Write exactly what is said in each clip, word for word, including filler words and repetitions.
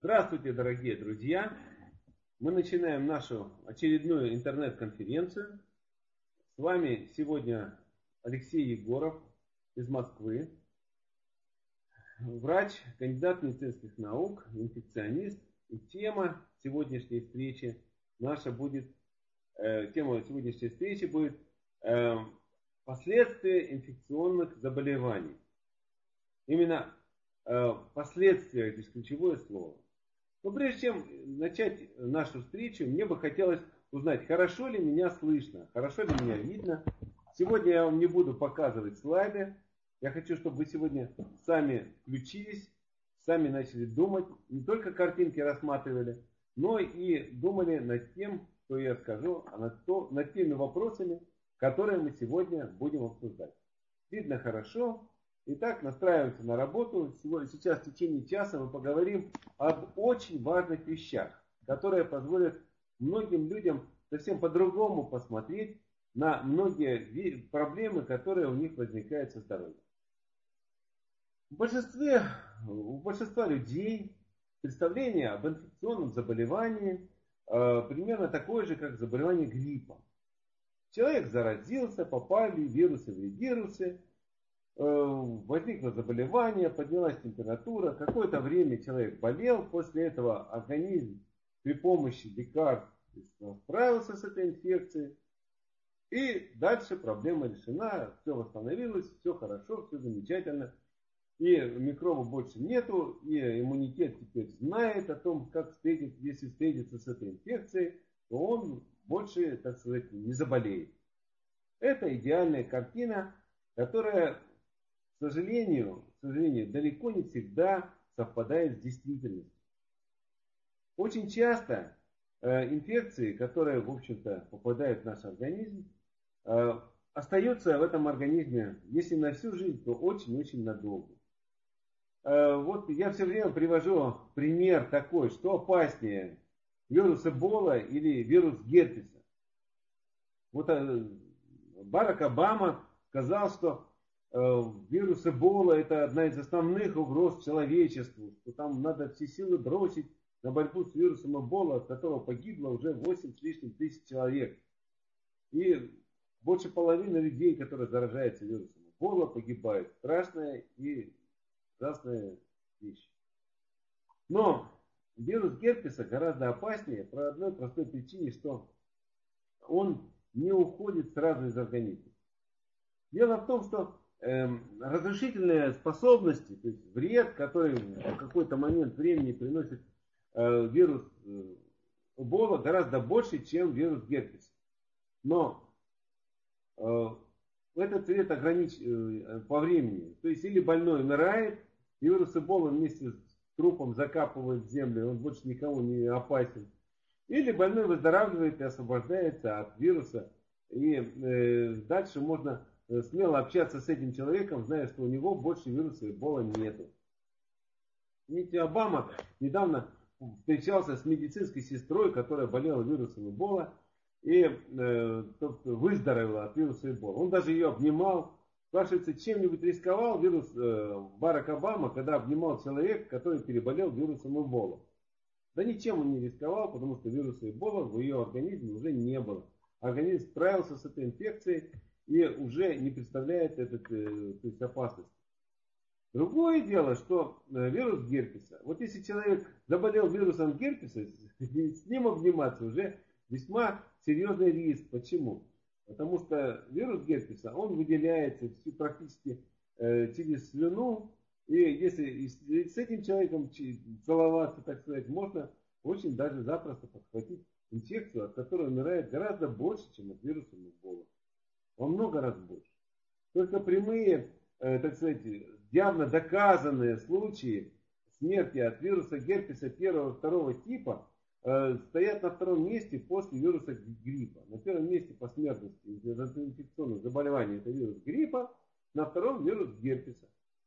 Здравствуйте, дорогие друзья! Мы начинаем нашу очередную интернет-конференцию. С вами сегодня Алексей Егоров из Москвы, врач, кандидат медицинских наук, инфекционист. И тема сегодняшней встречи наша будет, э, тема сегодняшней встречи будет э, последствия инфекционных заболеваний. Именно э, последствия, здесь ключевое слово. Но прежде чем начать нашу встречу, мне бы хотелось узнать, хорошо ли меня слышно, хорошо ли меня видно. Сегодня я вам не буду показывать слайды. Я хочу, чтобы вы сегодня сами включились, сами начали думать, не только картинки рассматривали, но и думали над тем, что я скажу, а над, то, над теми вопросами, которые мы сегодня будем обсуждать. Видно хорошо. Итак, настраиваемся на работу. Сейчас в течение часа мы поговорим об очень важных вещах, которые позволят многим людям совсем по-другому посмотреть на многие проблемы, которые у них возникают со здоровьем. В большинстве, у большинства людей представление об инфекционном заболевании э, примерно такое же, как заболевание гриппа. Человек заразился, попали вирусы в вирусы, возникло заболевание, поднялась температура, какое-то время человек болел, после этого организм при помощи лекарств справился с этой инфекцией, и дальше проблема решена, все восстановилось, все хорошо, все замечательно, и микроба больше нету, и иммунитет теперь знает о том, как встретить, если встретиться с этой инфекцией, то он больше, так сказать, не заболеет. Это идеальная картина, которая, К сожалению, к сожалению, далеко не всегда совпадает с действительностью. Очень часто э, инфекции, которые, в общем-то, попадают в наш организм, э, остаются в этом организме, если на всю жизнь, то очень-очень надолго. Э, вот я все время привожу пример такой, что опаснее, вирус Эбола или вирус герпеса. Вот э, Барак Обама сказал, что вирус Эбола – это одна из основных угроз человечеству, что там надо все силы бросить на борьбу с вирусом Эбола, от которого погибло уже восемь с лишним тысяч человек. И больше половины людей, которые заражаются вирусом Эбола, погибают. Страшная и ужасная вещь. Но вирус герпеса гораздо опаснее по одной простой причине, что он не уходит сразу из организма. Дело в том, что разрушительные способности, то есть вред, который в какой-то момент времени приносит э, вирус э, Эбола, гораздо больше, чем вирус герпеса. Но э, этот вред ограничен э, по времени. То есть или больной умирает, вирус Эбола вместе с трупом закапывает в землю, он больше никому не опасен. Или больной выздоравливает и освобождается от вируса, и э, дальше можно смело общаться с этим человеком, зная, что у него больше вируса Эбола нету. Видите, Обама недавно встречался с медицинской сестрой, которая болела вирусом Эбола и э, выздоровела от вируса Эбола. Он даже ее обнимал. Спрашивается, чем-нибудь рисковал вирус э, Барак Обама, когда обнимал человека, который переболел вирусом Эбола? Да ничем он не рисковал, потому что вируса Эбола в ее организме уже не было. Организм справился с этой инфекцией и уже не представляет этот, э, то есть опасности. Другое дело, что э, вирус герпеса. Вот если человек заболел вирусом герпеса, с ним обниматься уже весьма серьезный риск. Почему? Потому что вирус герпеса, он выделяется практически э, через слюну. И если с этим человеком целоваться, так сказать, можно очень даже запросто подхватить инфекцию, от которой умирает гораздо больше, чем от вируса Эбола. Во много раз больше. Только прямые, э, так сказать, явно доказанные случаи смерти от вируса герпеса первого и второго типа э, стоят на втором месте после вируса гриппа. На первом месте по смертности из-за инфекционных заболеваний это вирус гриппа, на втором вирус герпеса.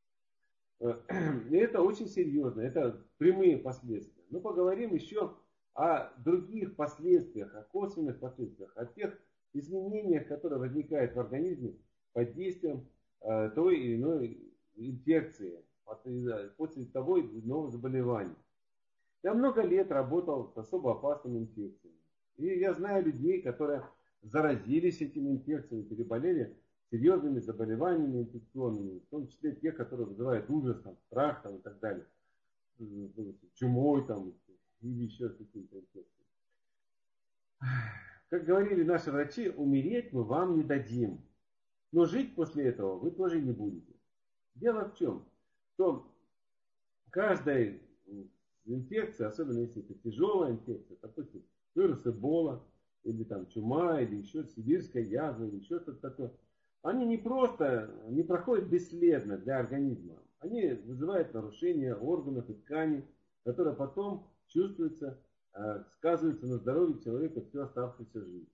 Э, и это очень серьезно, это прямые последствия. Но поговорим еще о других последствиях, о косвенных последствиях, о тех изменениях, которые возникают в организме под действием э, той или иной инфекции, после того или иного заболевания. Я много лет работал с особо опасными инфекциями. И я знаю людей, которые заразились этими инфекциями, переболели серьезными заболеваниями инфекционными, в том числе те, которые вызывают ужас, там, страх там, и так далее. Чумой там, или еще с какими-то инфекциями. Как говорили наши врачи, умереть мы вам не дадим. Но жить после этого вы тоже не будете. Дело в чем? Что каждая инфекция, особенно если это тяжелая инфекция, допустим, вирус Эбола, или там чума, или еще сибирская язва, или еще что-то такое, они не просто, не проходят бесследно для организма. Они вызывают нарушение органов и тканей, которые потом чувствуются, сказываются на здоровье человека всю оставшуюся жизнь.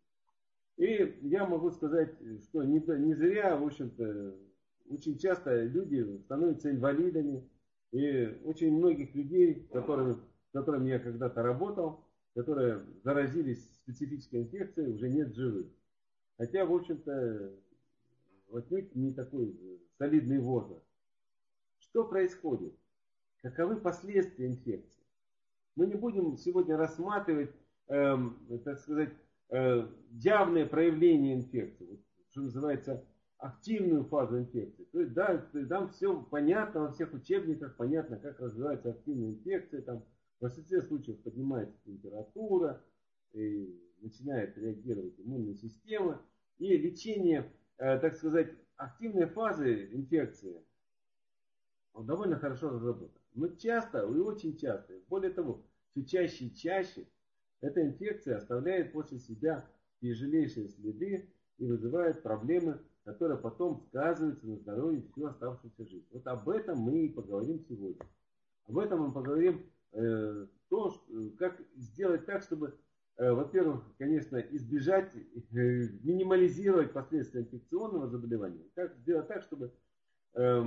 И я могу сказать, что не, не зря, в общем-то, очень часто люди становятся инвалидами. И очень многих людей, с которыми, с которыми я когда-то работал, которые заразились специфической инфекцией, уже нет живых. Хотя, в общем-то, отнюдь не такой солидный возраст. Что происходит? Каковы последствия инфекции? Мы не будем сегодня рассматривать, э, так сказать, э, явные проявления инфекции, вот, что называется, активную фазу инфекции. То есть, да, там все понятно, во всех учебниках понятно, как развивается активная инфекция. Там в большинстве случаев поднимается температура, и начинает реагировать иммунная система. И лечение, э, так сказать, активной фазы инфекции довольно хорошо разработано. Но часто, и очень часто, более того, все чаще и чаще, эта инфекция оставляет после себя тяжелейшие следы и вызывает проблемы, которые потом сказываются на здоровье всю оставшуюся жизнь. Вот об этом мы и поговорим сегодня. Об этом мы поговорим, э, то, что, как сделать так, чтобы, э, во-первых, конечно, избежать, э, минимализировать последствия инфекционного заболевания. Как сделать так, чтобы э,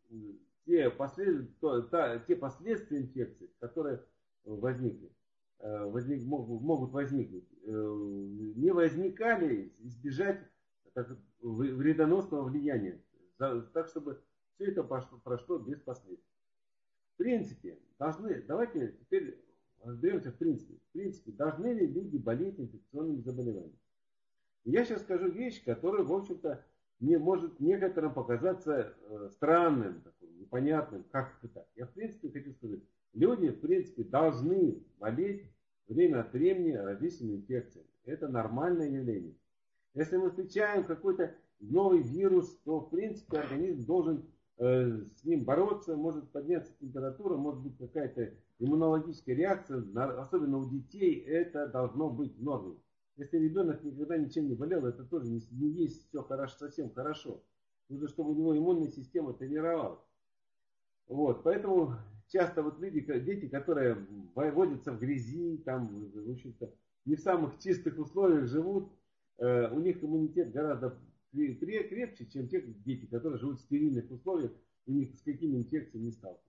те, послед... то, та, те последствия инфекции, которые возникли, э, возник, могут, могут возникнуть, э, не возникали, избежать так, вредоносного влияния, так чтобы все это прошло, прошло без последствий. В принципе, должны, давайте теперь разберемся в принципе. В принципе, должны ли люди болеть инфекционными заболеваниями? И я сейчас скажу вещь, которая, в общем-то, не может некоторым показаться э, странным, таким, непонятным, как это так. Я, в принципе, хочу сказать, люди, в принципе, должны болеть время от времени различными инфекциями. Это нормальное явление. Если мы встречаем какой-то новый вирус, то, в принципе, организм должен э, с ним бороться, может подняться температура, может быть какая-то иммунологическая реакция, на, особенно у детей, это должно быть в норме. Если ребенок никогда ничем не болел, это тоже не, не есть все хорошо, совсем хорошо. Нужно, чтобы у него иммунная система тренировалась. Вот, поэтому часто вот люди, дети, которые водятся в грязи, там, в общем-то, не в самых чистых условиях живут, э, у них иммунитет гораздо крепче, чем те дети, которые живут в стерильных условиях и ни с какими инфекциями не сталкиваются.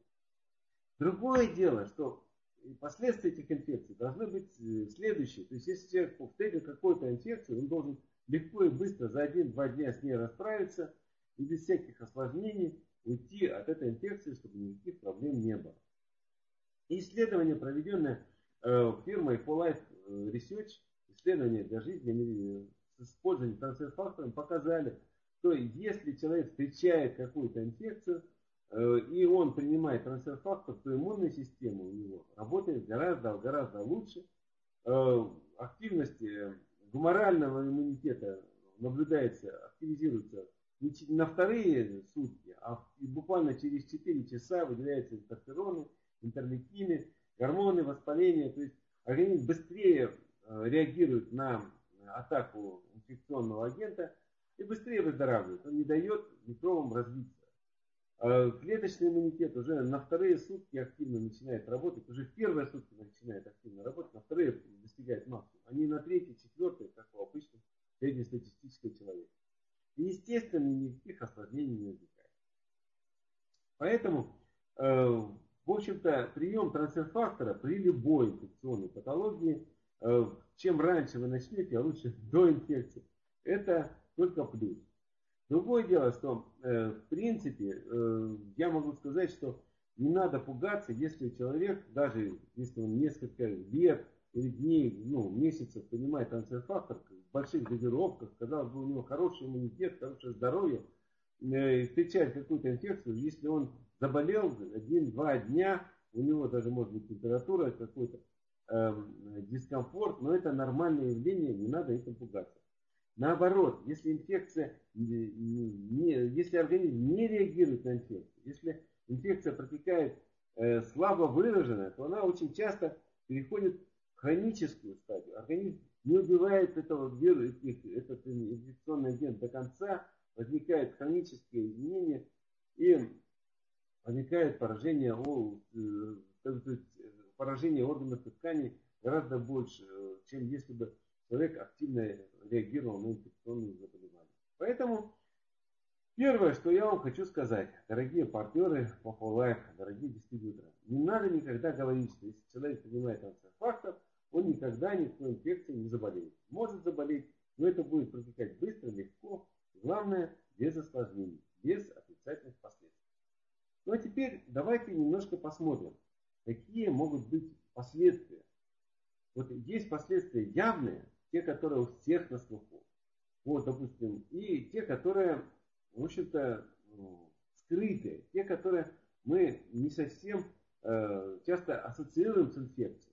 Другое дело, что последствия этих инфекций должны быть следующие. То есть, если человек встретил какую-то инфекцию, он должен легко и быстро за один-два дня с ней расправиться и без всяких осложнений уйти от этой инфекции, чтобы никаких проблем не было. И исследование, проведенное э, фирмой For Life Research, исследование для жизни с использованием трансфер-факторов, показали, что если человек встречает какую-то инфекцию, и он принимает трансфер-фактор, то иммунная система у него работает гораздо, гораздо лучше. Активность гуморального иммунитета наблюдается, активизируется не на вторые сутки, а буквально через четыре часа выделяются интерфероны, интерлейкины, гормоны воспаления. То есть организм быстрее реагирует на атаку инфекционного агента и быстрее выздоравливает. Он не дает микробам развиться. Клеточный иммунитет уже на вторые сутки активно начинает работать, уже в первые сутки начинает активно работать, на вторые достигает максимум, а не на третьи, четвертые, как у обычного среднестатистического человека. И, естественно, никаких осложнений не возникает. Поэтому, э, в общем-то, прием трансфер-фактора при любой инфекционной патологии, э, чем раньше вы начнете, а лучше до инфекции, это только плюс. Другое дело, что э, в принципе, э, я могу сказать, что не надо пугаться, если человек, даже если он несколько лет или дней, ну, месяцев понимает антифактор, в больших дозировках, казалось бы, у него хороший иммунитет, хорошее здоровье, э, встречает какую-то инфекцию, если он заболел один-два дня, у него даже может быть температура, какой-то э, дискомфорт, но это нормальное явление, не надо этим пугаться. Наоборот, если инфекция, не, не, если организм не реагирует на инфекцию, если инфекция протекает э, слабо выраженная, то она очень часто переходит в хроническую стадию. Организм не убивает этого вируса, этот инфекционный агент до конца, возникают хронические изменения и возникает поражение, о, э, поражение органов и тканей гораздо больше, чем если бы человек активно реагировал на инфекционные заболевания. Поэтому первое, что я вам хочу сказать, дорогие партнеры по ForLife, дорогие дистрибьюторы, не надо никогда говорить, что если человек принимает антифактор, он никогда никакой инфекцией не заболеет. Может заболеть, но это будет протекать быстро, легко, главное, без осложнений, без отрицательных последствий. Ну а теперь давайте немножко посмотрим, какие могут быть последствия. Вот есть последствия явные, те, которые у всех на слуху. Вот, допустим, и те, которые, в общем-то, скрытые, те, которые мы не совсем э, часто ассоциируем с инфекцией.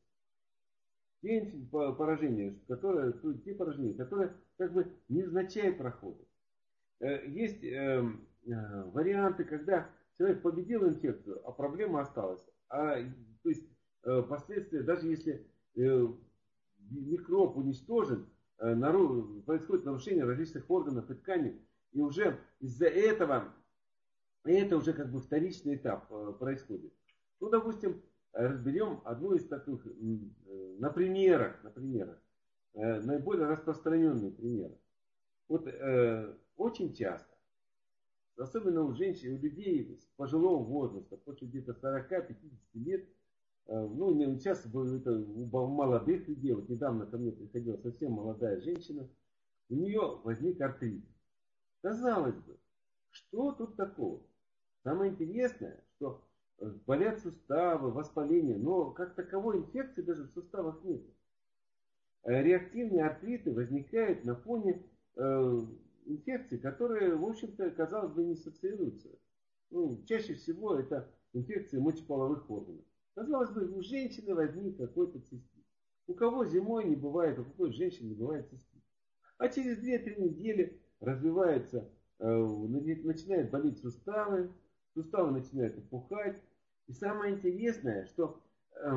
Те поражения, которые, те поражения, которые как бы невзначай проходят. Э, есть э, э, варианты, когда человек победил инфекцию, а проблема осталась. А, то есть э, последствия, даже если э, микроб уничтожен, э, нару, происходит нарушение различных органов и тканей, и уже из-за этого, это уже как бы вторичный этап э, происходит. Ну, допустим, разберем одну из таких, э, на примерах, на примерах э, наиболее распространенные примеры. Вот э, очень часто, особенно у женщин, у людей с пожилого возраста, после где-то сорока-пятидесяти лет, ну, не сейчас это у молодых людей, вот недавно ко мне приходила совсем молодая женщина, у нее возник артрит. Казалось бы, что тут такого? Самое интересное, что болят суставы, воспаление, но как таковой инфекции даже в суставах нет. Реактивные артриты возникают на фоне э, инфекций, которые, в общем-то, казалось бы, не ассоциируются. Ну, чаще всего это инфекции мочеполовых органов. Казалось бы, у женщины возник какой-то цистит. У кого зимой не бывает, у какой женщины не бывает цистит. А через две-три недели развивается, э, начинают болеть суставы, суставы начинают опухать. И самое интересное, что, э,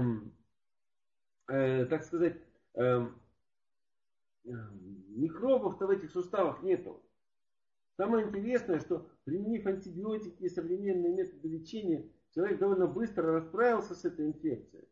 э, так сказать, э, микробов-то в этих суставах нету. Самое интересное, что применив антибиотики и современные методы лечения, человек довольно быстро расправился с этой инфекцией.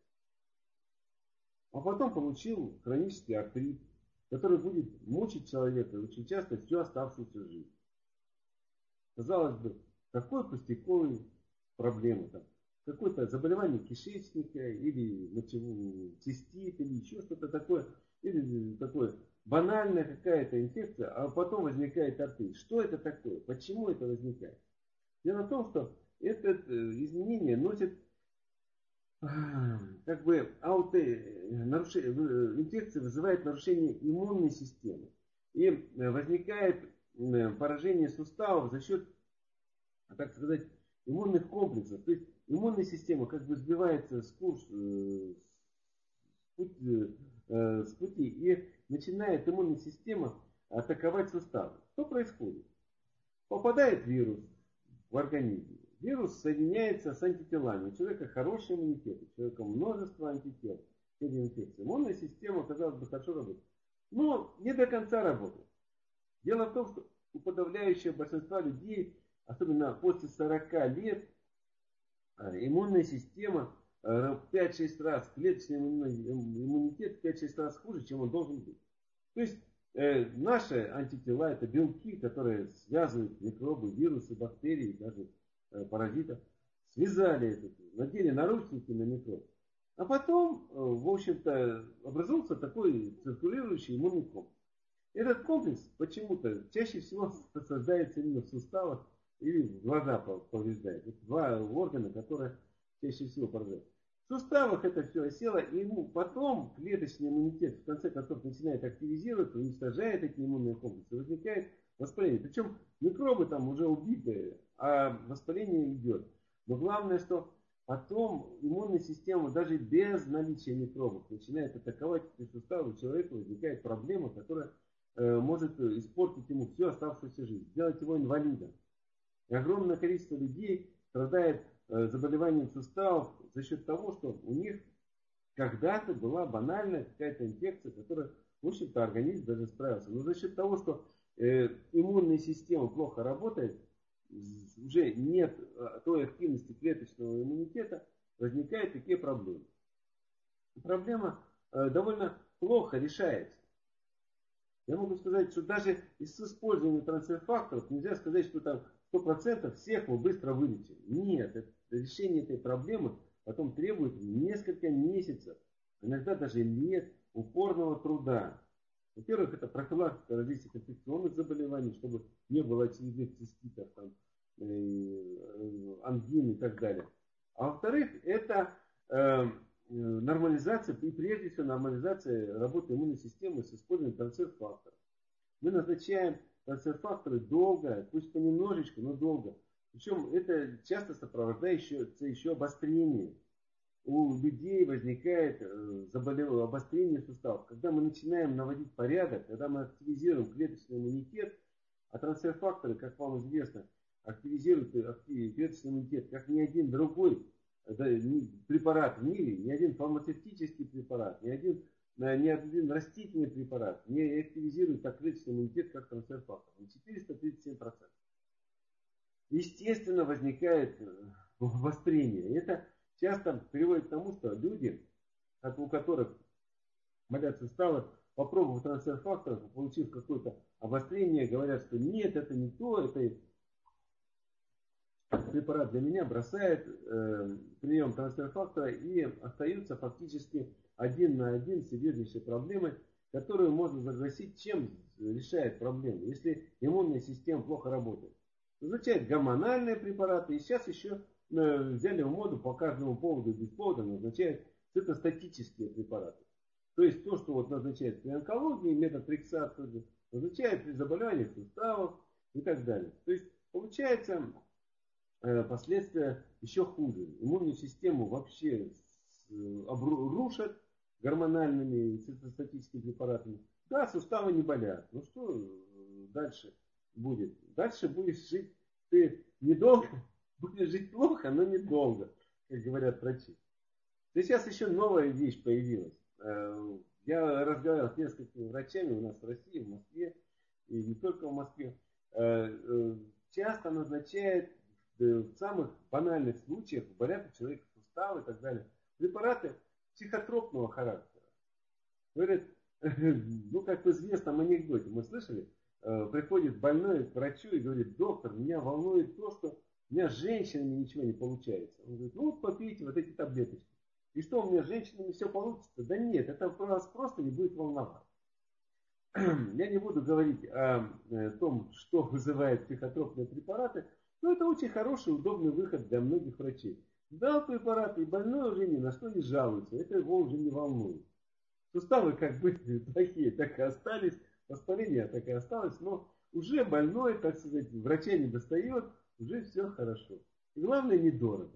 А потом получил хронический артрит, который будет мучить человека очень часто всю оставшуюся жизнь. Казалось бы, какой пустяковый проблема там. Какое-то заболевание кишечника, или мочевой цистит, или еще что-то такое, или такое банальная какая-то инфекция, а потом возникает артрит. Что это такое? Почему это возникает? Дело в том, что это изменение носит как бы ауто, нарушение, инфекция вызывает нарушение иммунной системы. И возникает поражение суставов за счет, так сказать, иммунных комплексов. То есть иммунная система как бы сбивается с курса, с пути, с пути и начинает иммунная система атаковать суставы. Что происходит? Попадает вирус в организм. Вирус соединяется с антителами. У человека хороший иммунитет, у человека множество антител. Иммунная система, казалось бы, хорошо работает. Но не до конца работает. Дело в том, что у подавляющего большинства людей, особенно после сорока лет, иммунная система пять-шесть раз, клеточный иммунитет пять-шесть раз хуже, чем он должен быть. То есть э, наши антитела, это белки, которые связывают микробы, вирусы, бактерии, даже э, паразитов, связали это, надели наручники на микроб. А потом, э, в общем-то, образовался такой циркулирующий иммунный комплекс. Этот комплекс почему-то чаще всего создается именно в суставах или в глаза повреждает. Это два органа, которые чаще всего поражает. В суставах это все осело, и ему потом клеточный иммунитет в конце концов начинает активизироваться, уничтожает эти иммунные комплексы, возникает воспаление. Причем микробы там уже убитые, а воспаление идет. Но главное, что потом иммунная система даже без наличия микробов начинает атаковать эти суставы, у человека возникает проблема, которая э, может испортить ему всю оставшуюся жизнь, сделать его инвалидом. И огромное количество людей страдает э, заболеванием суставов за счет того, что у них когда-то была банальная какая-то инфекция, которая, в общем-то, организм даже справился. Но за счет того, что э, иммунная система плохо работает, уже нет той активности клеточного иммунитета, возникают такие проблемы. И проблема э, довольно плохо решается. Я могу сказать, что даже с использованием трансфер-факторов нельзя сказать, что там сто процентов всех мы быстро вылечим. Нет, это, решение этой проблемы потом требует несколько месяцев, иногда даже лет упорного труда. Во-первых, это профилактика различных инфекционных заболеваний, чтобы не было очередных циститов, там, э, ангин и так далее. А во-вторых, это э, нормализация, и прежде всего нормализация работы иммунной системы с использованием трансфер-факторов. Мы назначаем трансфер-факторы долго, пусть понемножечку, но долго. Причем это часто сопровождается еще обострением. У людей возникает заболевание, обострение суставов. Когда мы начинаем наводить порядок, когда мы активизируем клеточный иммунитет, а трансфер-факторы, как вам известно, активизируют клеточный иммунитет, как ни один другой препарат в мире, ни один фармацевтический препарат, ни один, ни один растительный препарат не активизирует так клеточный иммунитет, как трансфер-фактор. На четыреста тридцать семь процентов. Естественно, возникает обострение. Это часто приводит к тому, что люди, у которых болят суставы, попробовав трансфер-фактор, получив какое-то обострение, говорят, что нет, это не то, это препарат для меня, бросает э, прием трансфер-фактора и остаются фактически один на один с серьезнейшей проблемой, которую можно загласить, чем решает проблему. Если иммунная система плохо работает. Назначают гормональные препараты, и сейчас еще э, взяли в моду по каждому поводу и без повода назначают цитостатические препараты. То есть то, что вот назначают при онкологии, метотрексат назначают при заболеваниях суставов и так далее. То есть получается э, последствия еще хуже. Иммунную систему вообще э, рушат гормональными и цитостатическими препаратами. Да, суставы не болят. Ну что э, дальше будет? Дальше будешь жить ты недолго, будешь жить плохо, но недолго, как говорят врачи. И сейчас еще новая вещь появилась. Я разговаривал с несколькими врачами у нас в России, в Москве, и не только в Москве. Часто назначают в самых банальных случаях, болят у человека суставы и так далее, препараты психотропного характера. Говорят, ну как в известном анекдоте, мы слышали, приходит больной к врачу и говорит: доктор, меня волнует то, что у меня с женщинами ничего не получается. Он говорит: ну вот попейте вот эти таблеточки. И что, у меня с женщинами все получится? Да нет, это вас просто не будет волновать. Я не буду говорить о том, что вызывает психотропные препараты, но это очень хороший, удобный выход для многих врачей. Дал препарат, и больной уже ни на что не жалуется, это его уже не волнует. Суставы как бы плохие, так и остались, воспаление так и осталось, но уже больной, так сказать, врача не достает, уже все хорошо. И главное, недорого.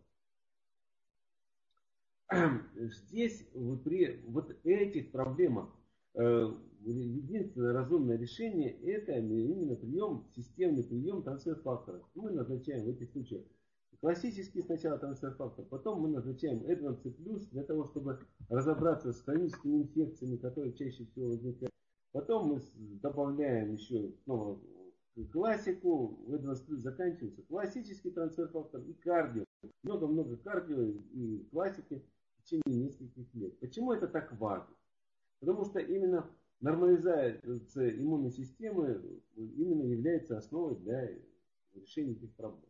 Здесь вот при вот этих проблемах э, единственное разумное решение — это именно прием, системный прием трансфер-факторов. Мы назначаем в этих случаях классический сначала трансфер-фактор, потом мы назначаем Эдванс плюс для того, чтобы разобраться с хроническими инфекциями, которые чаще всего возникают. Потом мы добавляем еще снова классику, Эдванс плюс заканчивается классический трансфер-фактор и кардио. Много-много кардио и классики в течение нескольких лет. Почему это так важно? Потому что именно нормализация иммунной системы именно является основой для решения этих проблем.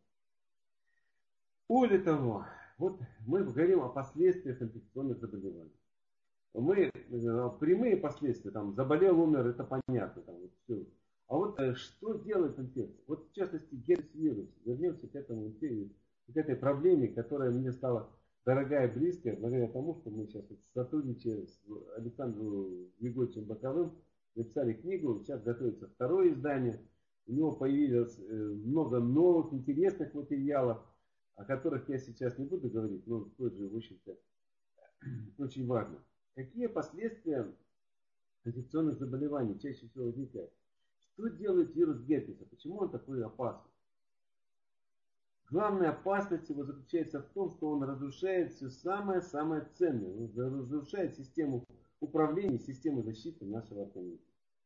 Более того, вот мы говорим о последствиях инфекционных заболеваний. Мы прямые последствия, там, заболел, умер, это понятно. Там, вот все. А вот что делает инфекция? Вот в частности герпес-вирус. Вернемся к этому, к этой проблеме, которая мне стала дорогая, близкая, благодаря тому, что мы сейчас вот сотрудничаем с Александром Григорьевичем Боковым, написали книгу, сейчас готовится второе издание. У него появилось много новых, интересных материалов, о которых я сейчас не буду говорить, но тоже, в общем-то, очень важно. Какие последствия инфекционных заболеваний чаще всего возникают? Что делает вирус герпеса? Почему он такой опасный? Главная опасность его заключается в том, что он разрушает все самое-самое ценное. Он разрушает систему управления, систему защиты нашего организма.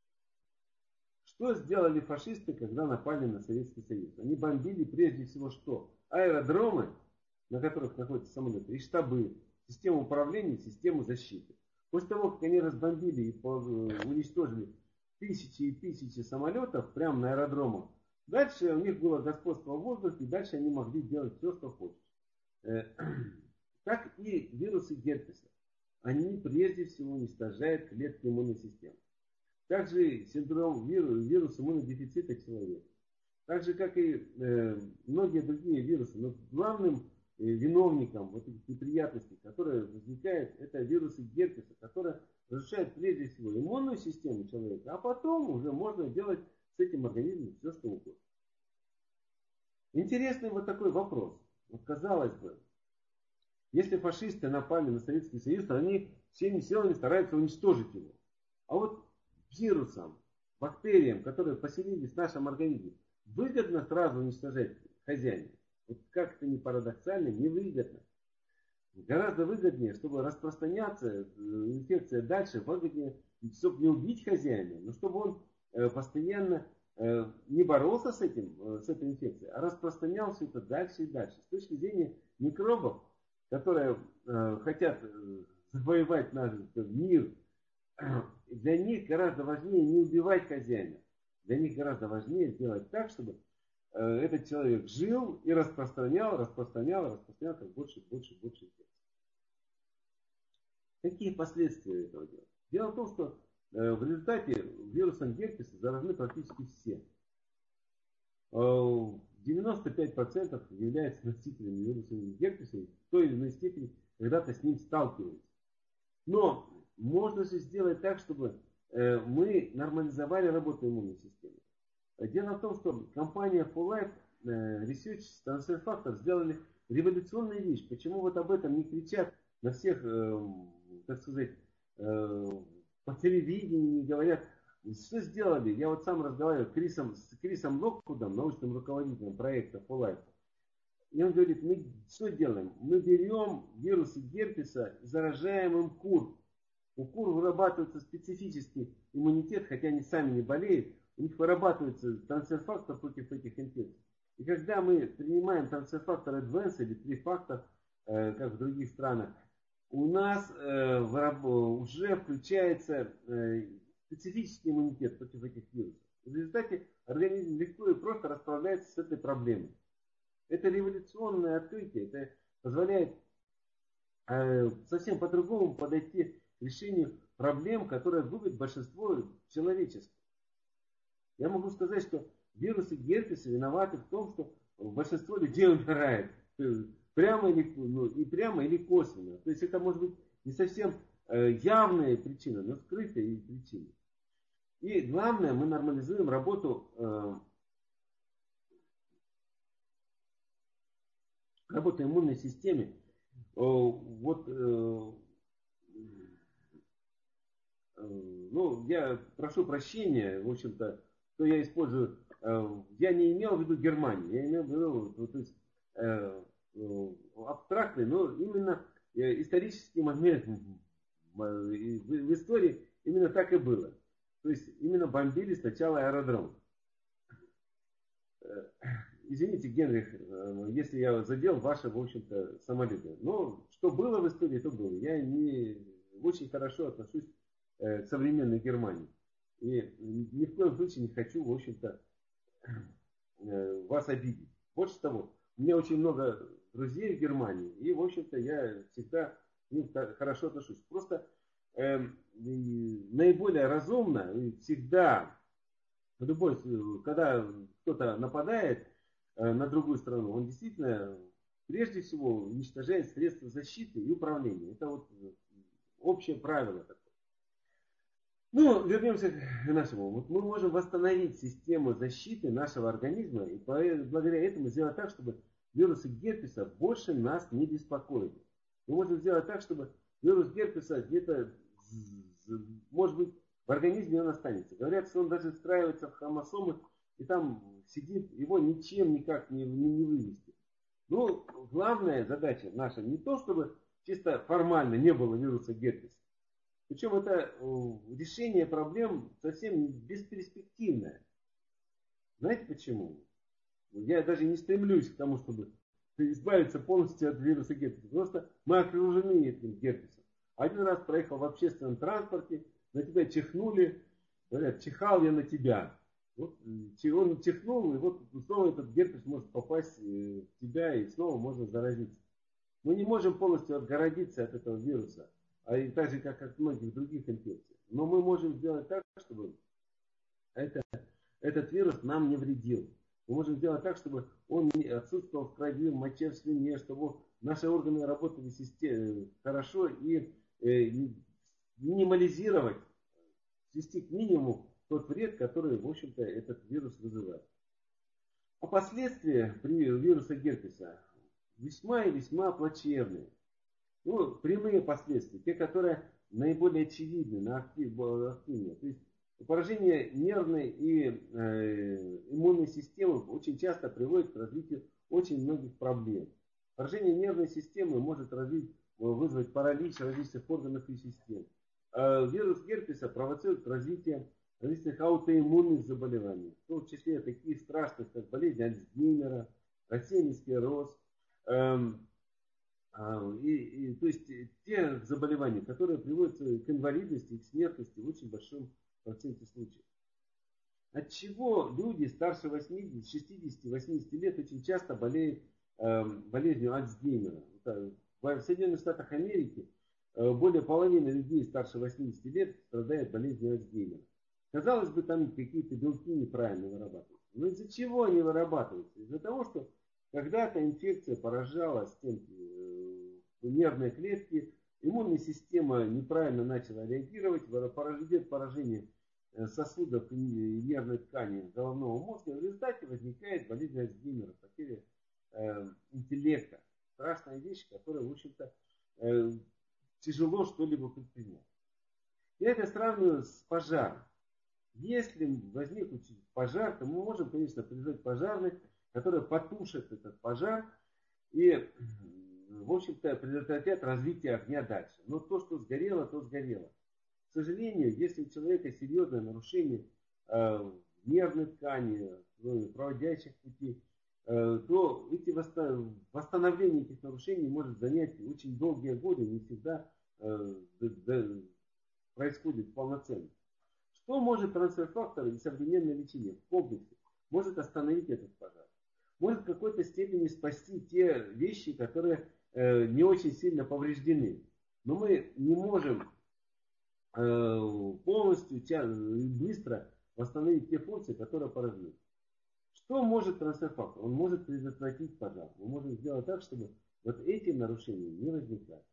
Что сделали фашисты, когда напали на Советский Союз? Они бомбили прежде всего что? Аэродромы, на которых находятся самолеты, и штабы, систему управления, систему защиты. После того, как они разбомбили и уничтожили тысячи и тысячи самолетов прямо на аэродромах, дальше у них было господство в воздухе, и дальше они могли делать все, что хочешь. Как и вирусы герпеса. Они прежде всего уничтожают клетки иммунной системы. Также синдром вирус, вирус иммунодефицита человека. Так же, как и э, многие другие вирусы. Но главным э, виновником вот этих неприятностей, которые возникают, это вирусы герпеса, которые разрушают прежде всего иммунную систему человека, а потом уже можно делать с этим организмом все, что угодно. Интересный вот такой вопрос. Вот казалось бы, если фашисты напали на Советский Союз, то они всеми силами стараются уничтожить его. А вот вирусам, бактериям, которые поселились в нашем организме, выгодно сразу уничтожать хозяина. Вот как это ни парадоксально, не выгодно. Гораздо выгоднее, чтобы распространяться инфекция дальше, выгоднее, чтобы не убить хозяина, но чтобы он постоянно не боролся с этим, с этой инфекцией, а распространял все это дальше и дальше. С точки зрения микробов, которые хотят завоевать наш мир, для них гораздо важнее не убивать хозяина. Для них гораздо важнее сделать так, чтобы э, этот человек жил и распространял, распространял, распространял как больше, больше, больше инфекций. Какие последствия этого дела? Дело в том, что э, в результате вирусом герпеса заражены практически все. Э, девяносто пять процентов являются носителями вируса герпеса и в той или иной степени когда-то с ним сталкиваются. Но можно же сделать так, чтобы э, мы нормализовали работу иммунной системы. Дело в том, что компания Full Life э, Research Transfer Factor сделали революционную вещь. Почему вот об этом не кричат на всех, э, так сказать, э, по телевидению, не говорят, что сделали? Я вот сам разговаривал с Крисом, с Крисом Локвудом, научным руководителем проекта Full Life. И он говорит, мы что делаем? Мы берем вирусы герпеса, заражаем им кур. У кур вырабатывается специфический иммунитет, хотя они сами не болеют. У них вырабатывается трансфер-фактор против этих инфекций. И когда мы принимаем трансфер-фактор Advance или три-фактор, э, как в других странах, у нас э, уже включается э, специфический иммунитет против этих вирусов. В результате организм легко и просто расправляется с этой проблемой. Это революционное открытие. Это позволяет э, совсем по-другому подойти к решению проблем, которые губят большинство человечества. Я могу сказать, что вирусы герпеса виноваты в том, что большинство людей умирает. Прямо или, ну, и прямо или косвенно. То есть это может быть не совсем э, явная причина, но скрытая причина. И главное, мы нормализуем работу, э, работу иммунной системы. Э, вот, э, э, ну, я прошу прощения, в общем-то, что я использую. Э, я не имел в виду Германию, я имел в виду, то есть, э, абстрактный, но именно исторический момент в истории именно так и было. То есть именно бомбили сначала аэродром. Извините, Генрих, если я задел ваши, в общем-то, самолеты. Но что было в истории, то было. Я не очень хорошо отношусь к современной Германии. И ни в коем случае не хочу, в общем-то, вас обидеть. Больше того, у меня очень много друзей в Германии, и, в общем-то, я всегда к ним хорошо отношусь. Просто э, наиболее разумно всегда, любой, когда кто-то нападает э, на другую страну, он действительно прежде всего уничтожает средства защиты и управления. Это вот общее правило такое. Ну, вернемся к нашему. Вот мы можем восстановить систему защиты нашего организма и благодаря этому сделать так, чтобы вирусы герпеса больше нас не беспокоили. Мы можем сделать так, чтобы вирус герпеса где-то, может быть, в организме он останется. Говорят, что он даже встраивается в хромосомы и там сидит, его ничем никак не, не, не вывести. Ну, главная задача наша не то, чтобы чисто формально не было вируса герпеса. Причем это решение проблем совсем бесперспективное. Знаете почему? Я даже не стремлюсь к тому, чтобы избавиться полностью от вируса герпеса. Просто мы окружены этим герпесом. Один раз проехал в общественном транспорте, на тебя чихнули, говорят, чихал я на тебя. Вот он чихнул, и вот снова этот герпес может попасть в тебя, и снова можно заразиться. Мы не можем полностью отгородиться от этого вируса, а и так же, как от многих других инфекций. Но мы можем сделать так, чтобы это, этот вирус нам не вредил. Мы можем сделать так, чтобы он не отсутствовал в крови, в моче, в слюне, чтобы наши органы работали систем, хорошо и э, минимализировать, свести к минимуму тот вред, который, в общем-то, этот вирус вызывает. А последствия при вирусе герпеса весьма и весьма плачевные. Ну, прямые последствия, те, которые наиболее очевидны, на активные. То есть поражение нервной и э, иммунной системы очень часто приводит к развитию очень многих проблем. Поражение нервной системы может развить, вызвать паралич различных органов и систем. Э, вирус герпеса провоцирует развитие различных аутоиммунных заболеваний, в том числе таких страшных, как болезнь Альцгеймера, рассеянный склероз, э, И, и, то есть те заболевания, которые приводят к инвалидности и к смертности в очень большом проценте случаев. От чего люди старше восьмидесяти, шестидесяти, восьмидесяти лет очень часто болеют э, болезнью Альцгеймера. В Соединенных Штатах Америки э, более половины людей старше восьмидесяти лет страдают болезнью Альцгеймера. Казалось бы, там какие-то белки неправильно вырабатываются. Но из-за чего они вырабатываются? Из-за того, что когда-то инфекция поражала стенки нервной клетки, иммунная система неправильно начала реагировать, идет поражение сосудов и нервной ткани головного мозга, в результате возникает болезнь Альцгеймера, потеря э, интеллекта. Страшная вещь, которая, в общем-то, э, тяжело что-либо предпринять. Я это сравниваю с пожаром. Если возникнет пожар, то мы можем, конечно, призвать пожарных, которые потушат этот пожар и, в общем-то, предотвратят развитие огня дальше. Но то, что сгорело, то сгорело. К сожалению, если у человека серьезное нарушение э, нервной ткани, э, проводящих путей, э, то эти восстан... восстановление этих нарушений может занять очень долгие годы, не всегда э, д- д- происходит полноценно. Что может трансфер-фактор и современное лечение в комплексе? Может остановить этот пожар. Может в какой-то степени спасти те вещи, которые э, не очень сильно повреждены. Но мы не можем э, полностью и быстро восстановить те функции, которые поражены. Что может трансфер-фактор? Он может предотвратить пожар. Мы можем сделать так, чтобы вот эти нарушения не возникали.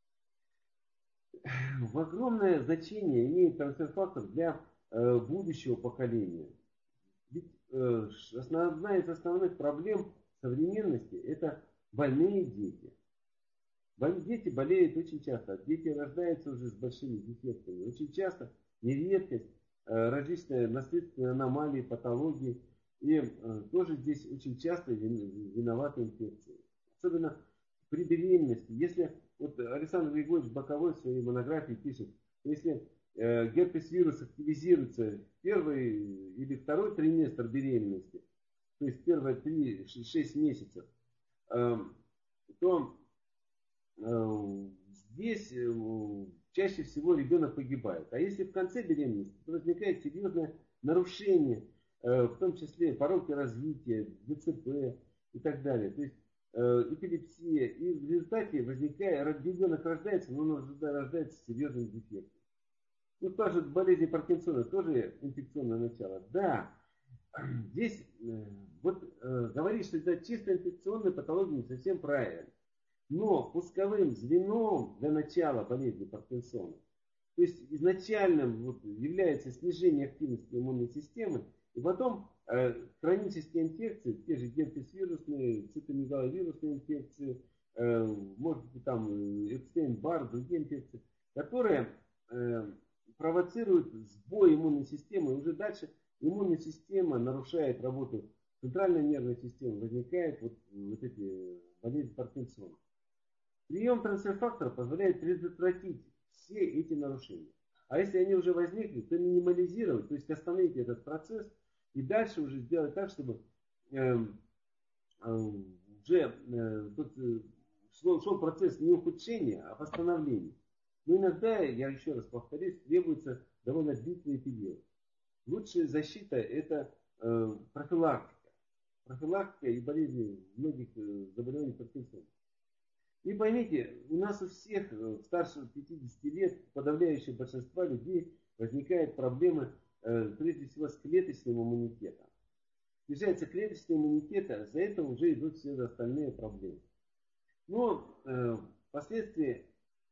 В огромное значение имеет трансфер-фактор для э, будущего поколения. Ведь э, одна из основных проблем современности – это больные дети. Дети болеют очень часто. Дети рождаются уже с большими дефектами. Очень часто нередкость, э, различные наследственные аномалии, патологии. И э, тоже здесь очень часто виноваты инфекции. Особенно при беременности. Если вот Александр Григорьевич Боковой в своей монографии пишет, если э, герпес-вирус активизируется в первый или второй триместр беременности, то есть первые три-шесть месяцев, э, то э, здесь э, чаще всего ребенок погибает. А если в конце беременности, то возникает серьезное нарушение, э, в том числе пороки развития, ДЦП и так далее. То есть эпилепсия, и в результате возникает, ребенок рождается, но он рождается с серьезным дефектом. Ну, та же болезнь Паркинсона, тоже инфекционное начало. Да, здесь вот говорить, что это чисто инфекционная патология, не совсем правильно. Но пусковым звеном для начала болезни Паркинсона, то есть изначальным вот, является снижение активности иммунной системы, и потом э, хронические инфекции, те же герпес-вирусные, цитомегаловирусные инфекции, э, может быть там Эпстейн-Бар, другие инфекции, которые э, провоцируют сбой иммунной системы, и уже дальше иммунная система нарушает работу центральной нервной системы, возникает вот, вот эти болезни Паркинсона. Прием трансфер-фактора позволяет предотвратить все эти нарушения. А если они уже возникли, то минимализировать, то есть остановить этот процесс и дальше уже сделать так, чтобы э, э, уже э, тут, э, шел, шел процесс не ухудшения, а восстановления. Но иногда, я еще раз повторюсь, требуется довольно длительный период. Лучшая защита это э, профилактика. Профилактика и болезни многих э, заболеваний Паркинсона. И поймите, у нас у всех старше пятидесяти лет, подавляющее большинство людей, возникают проблемы, э, прежде всего, с клеточным иммунитетом. Снижается клеточный иммунитет, а за это уже идут все остальные проблемы. Но э, последствия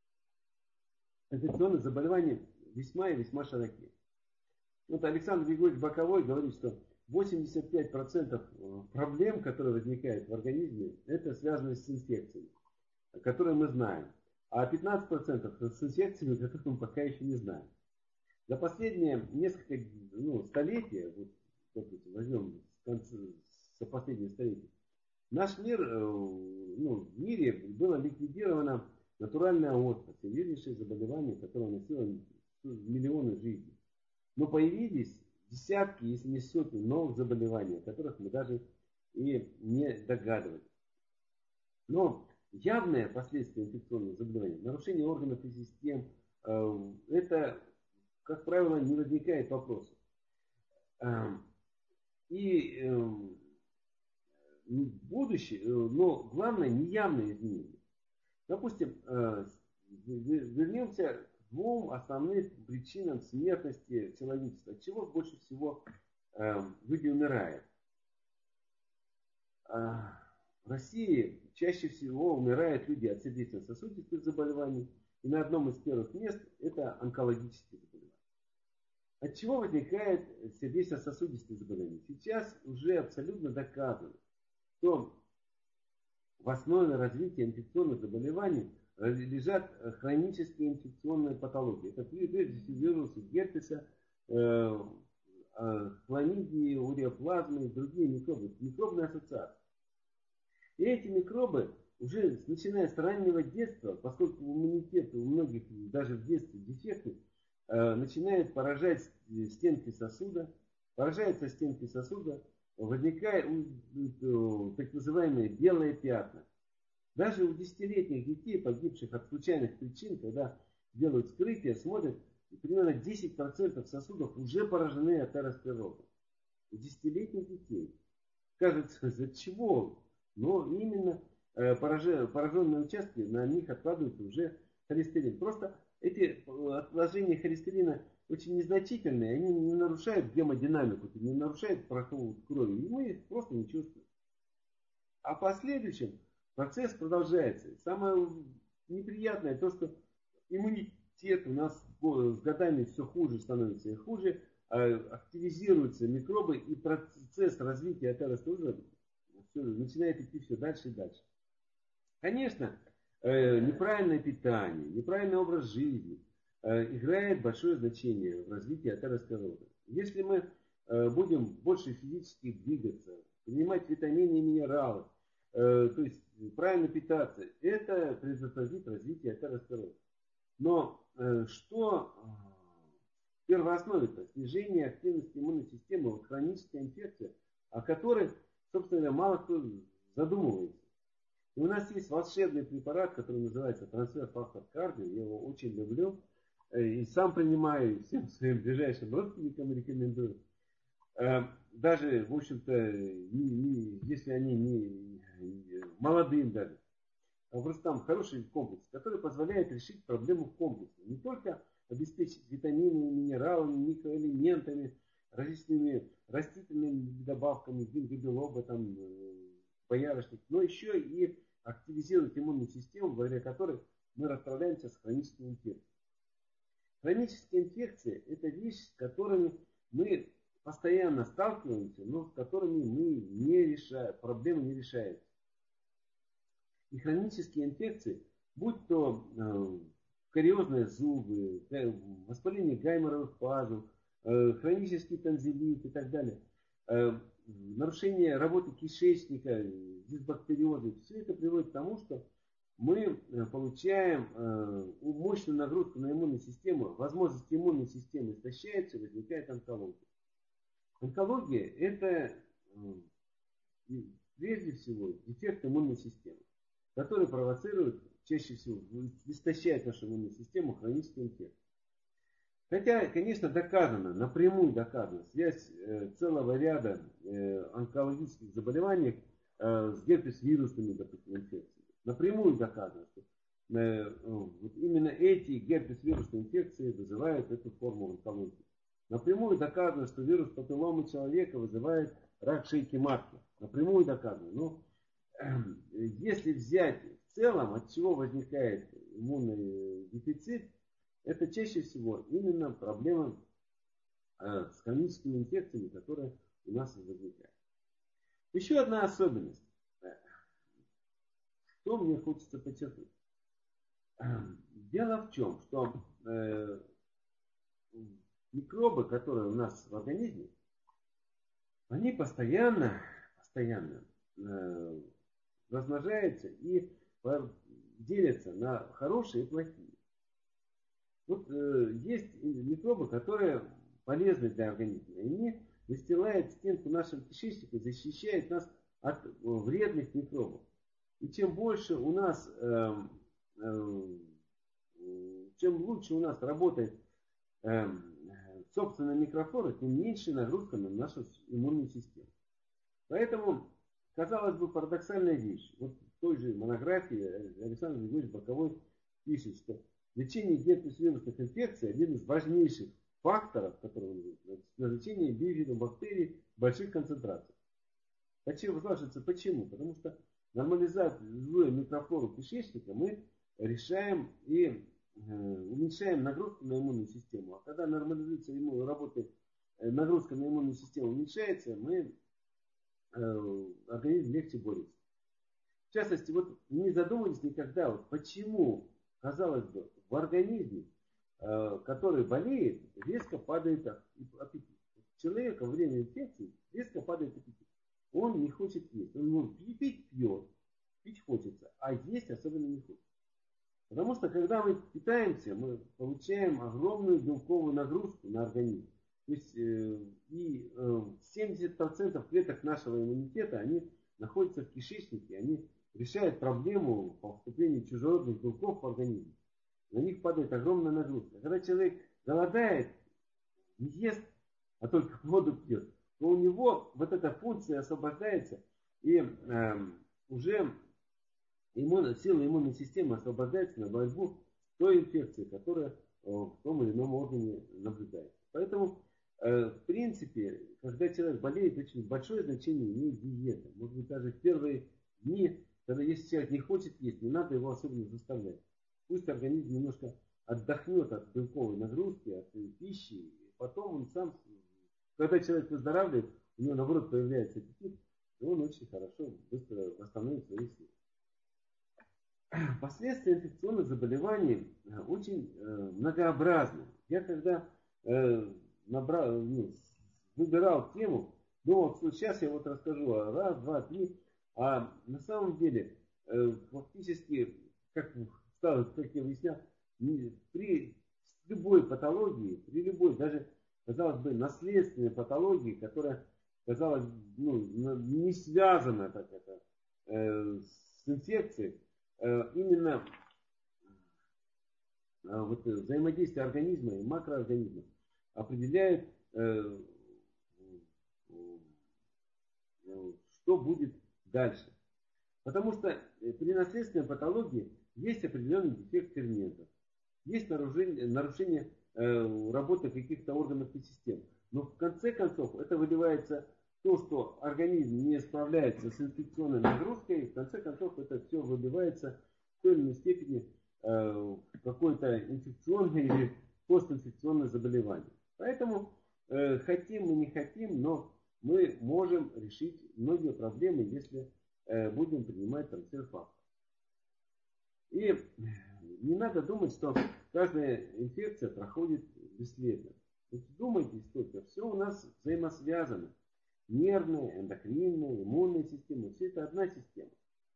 инфекционных заболеваний весьма и весьма широки. Вот Александр Григорьевич Боковой говорит, что восемьдесят пять процентов проблем, которые возникают в организме, это связано с инфекциями, которые мы знаем, а пятнадцать процентов с инфекциями, которых мы пока еще не знаем. За последние несколько ну, столетий, вот, возьмем с конца, со последнего столетия, наш мир, ну, в мире было ликвидировано натуральная оспа, серьезнейшее заболевание, которое носило миллионы жизней. Но появились десятки, если не сотни новых заболеваний, о которых мы даже и не догадывались. Но явное последствие инфекционных заболеваний, нарушение органов и систем, это, как правило, не возникает вопросов. И будущее, но главное, неявные изменения. Допустим, вернемся к двум основным причинам смертности человечества. От чего больше всего люди умирают? В России чаще всего умирают люди от сердечно-сосудистых заболеваний. И на одном из первых мест это онкологические заболевания. От чего возникает сердечно-сосудистые заболевания? Сейчас уже абсолютно доказано, что в основе развития инфекционных заболеваний лежат хронические инфекционные патологии. Это прежде всего вирусы герпеса, хламидии, уреоплазмы и другие микробы, микробные ассоциации. И эти микробы уже начиная с раннего детства, поскольку иммунитет у многих даже в детстве дефектный, начинает поражать стенки сосуда, поражаются стенки сосуда, возникают так называемые белые пятна. Даже у десятилетних детей, погибших от случайных причин, когда делают вскрытие, смотрят, примерно десять процентов сосудов уже поражены атеросклерозом. У десятилетних детей. Кажется, за чего? Но именно пораженные участки, на них откладывается уже холестерин. Просто эти отложения холестерина очень незначительные, они не нарушают гемодинамику, не нарушают пороховую крови, и мы их просто не чувствуем. А в последующем процесс продолжается. Самое неприятное то, что иммунитет у нас с годами все хуже становится и хуже, активизируются микробы, и процесс развития атеросклероза начинает идти все дальше и дальше. Конечно, неправильное питание, неправильный образ жизни играет большое значение в развитии атеросклероза. Если мы будем больше физически двигаться, принимать витамины и минералы, то есть правильно питаться, это предотвратит развитие атеросклероза. Но что в первооснове-то? Снижение активности иммунной системы, вот хроническая инфекция, о которой, собственно, мало кто задумывается. И у нас есть волшебный препарат, который называется трансфер-фактор кардио. Я его очень люблю. И сам принимаю, и всем своим ближайшим родственникам рекомендую. Даже, в общем-то, не, не, если они не, не молодым даже. А просто там хороший комплекс, который позволяет решить проблему комплекса. Не только обеспечить витаминами, минералами, микроэлементами, различными растительными добавками, гинкобилоба, там, боярышник, но еще и активизирует иммунную систему, благодаря которой мы расправляемся с хроническими инфекциями. Хронические инфекции – это вещь, с которыми мы постоянно сталкиваемся, но с которыми мы не решаем, проблемы не решаются. И хронические инфекции, будь то э, кариозные зубы, воспаление гайморовых пазух, э, хронический танзелит и так далее, э, нарушение работы кишечника, дисбактериозы, все это приводит к тому, что мы получаем э, мощную нагрузку на иммунную систему, возможность иммунной системы истощается, возникает онкология. Онкология – это э, прежде всего дефект иммунной системы, который провоцирует, чаще всего истощает нашу иммунную систему хронической инфекцией. Хотя, конечно, доказано, напрямую доказана связь э, целого ряда э, онкологических заболеваний э, с герпес-вирусными, допустим, инфекциями. Напрямую доказано, что э, вот именно эти герпес-вирусные инфекции вызывают эту форму онкологии. Напрямую доказано, что вирус папилломы человека вызывает рак шейки матки. Напрямую доказано. Но э, если взять в целом, от чего возникает иммунный дефицит, это чаще всего именно проблема э, с хроническими инфекциями, которые у нас возникают. Еще одна особенность. Что мне хочется подчеркнуть? Дело в чем, что э, микробы, которые у нас в организме, они постоянно, постоянно э, размножаются и делятся на хорошие и плохие. Вот э, есть микробы, которые полезны для организма. И они застилают стенку нашего кишечника и защищают нас от вредных микробов. И чем больше у нас, э, э, чем лучше у нас работает э, собственная микрофлора, тем меньше нагрузка на нашу иммунную систему. Поэтому, казалось бы, парадоксальная вещь. Вот в той же монографии Александр Григорьевич Боковой пишет, что лечение герпес-вирусных инфекций – один из важнейших факторов, которые на лечение бифидобактерий в больших концентрациях. Почему? Спрашивается, почему? Потому что нормализацию микрофлору кишечника мы решаем и э, уменьшаем нагрузку на иммунную систему. А когда нормализуется ему работает, э, нагрузка на иммунную систему уменьшается, мы, э, организм легче борется. В частности, вот не задумывались никогда, вот почему, казалось бы, в организме, э, который болеет, резко падает аппетит. Человека во время инфекции резко падает аппетит. Он не хочет есть. Он ну, пить пьет, пить хочется, а есть особенно не хочет. Потому что когда мы питаемся, мы получаем огромную белковую нагрузку на организм. То есть э, и э, семьдесят процентов клеток нашего иммунитета, они находятся в кишечнике, они решают проблему по поступлению чужеродных белков в организм. На них падает огромная нагрузка. Когда человек голодает, не ест, а только воду пьет, то у него вот эта функция освобождается, и э, уже иммун, сила иммунной системы освобождается на борьбу с той инфекцией, которая э, в том или ином органе наблюдается. Поэтому, э, в принципе, когда человек болеет, очень большое значение имеет диета. Может быть, даже в первые дни, когда если человек не хочет есть, не надо его особенно заставлять. Пусть организм немножко отдохнет от белковой нагрузки, от пищи, и потом он сам... Когда человек выздоравливает, у него наоборот появляется аппетит, и он очень хорошо, быстро восстановит свои силы. Последствия инфекционных заболеваний очень э, многообразны. Я когда э, набрал, ну, выбирал тему, думал, что сейчас я вот расскажу раз, два, три, а на самом деле э, фактически, как, стало, как я выяснял, при любой патологии, при любой, даже казалось бы, наследственной патологии, которая, казалось, ну, не связана так это, э, с инфекцией, э, именно э, вот, взаимодействие организма и макроорганизма определяет, э, э, что будет дальше. Потому что при наследственной патологии есть определенный дефект ферментов, есть нарушение, нарушение э, работы каких-то органов и систем. Но в конце концов это выливается то, что организм не справляется с инфекционной нагрузкой, и в конце концов это все выливается в той или иной степени э, какое-то инфекционное или постинфекционное заболевание. Поэтому э, хотим мы не хотим, но мы можем решить многие проблемы, если э, будем принимать трансфер-фактор. И не надо думать, что каждая инфекция проходит бесследно. Думайте только, все у нас взаимосвязано. Нервная, эндокринная, иммунная система, все это одна система.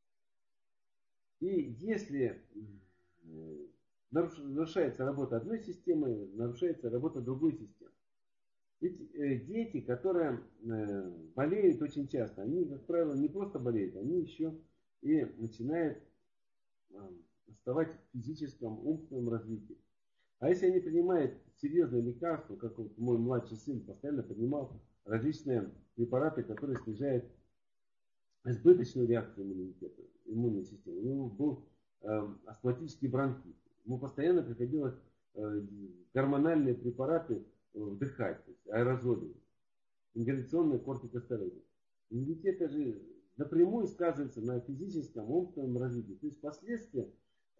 И если нарушается работа одной системы, нарушается работа другой системы. Ведь э, дети, которые э, болеют очень часто, они, как правило, не просто болеют, они еще и начинают э, отставать в физическом, умственном развитии. А если они принимают серьезные лекарства, как вот мой младший сын постоянно принимал различные препараты, которые снижают избыточную реакцию иммунитета, иммунной системы. У него был э, астматический бронхит. Ему постоянно приходилось э, гормональные препараты вдыхать, то есть аэрозоли, ингаляционные кортикостероиды. И ведь это же напрямую сказывается на физическом, умственном развитии. То есть последствия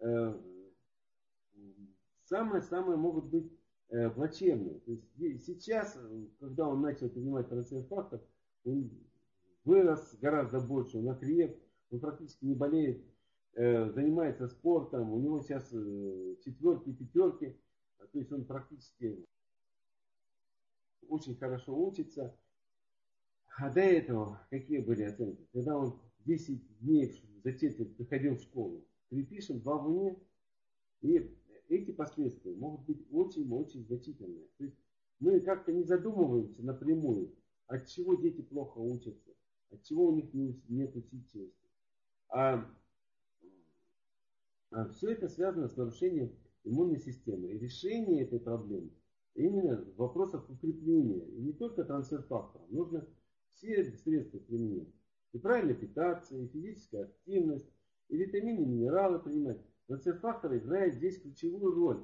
самые-самые э, могут быть э, плачевные. То есть сейчас, когда он начал принимать трансфер-фактор, он вырос гораздо больше, он окреп, он практически не болеет, э, занимается спортом, у него сейчас э, четверки, пятерки, то есть он практически очень хорошо учится. А до этого какие были оценки? Когда он десять дней за четверть приходил в школу, припишем два в уме, и эти последствия могут быть очень-очень значительные. То есть мы как-то не задумываемся напрямую, от чего дети плохо учатся, от чего у них нет усидчивости. А, а все это связано с нарушением иммунной системы. И решение этой проблемы именно в вопросах укрепления. И не только трансфер-фактора. Нужно все средства применять. И правильно питаться, и физическая активность, и витамины, и минералы принимать. Трансфер-фактор играет здесь ключевую роль.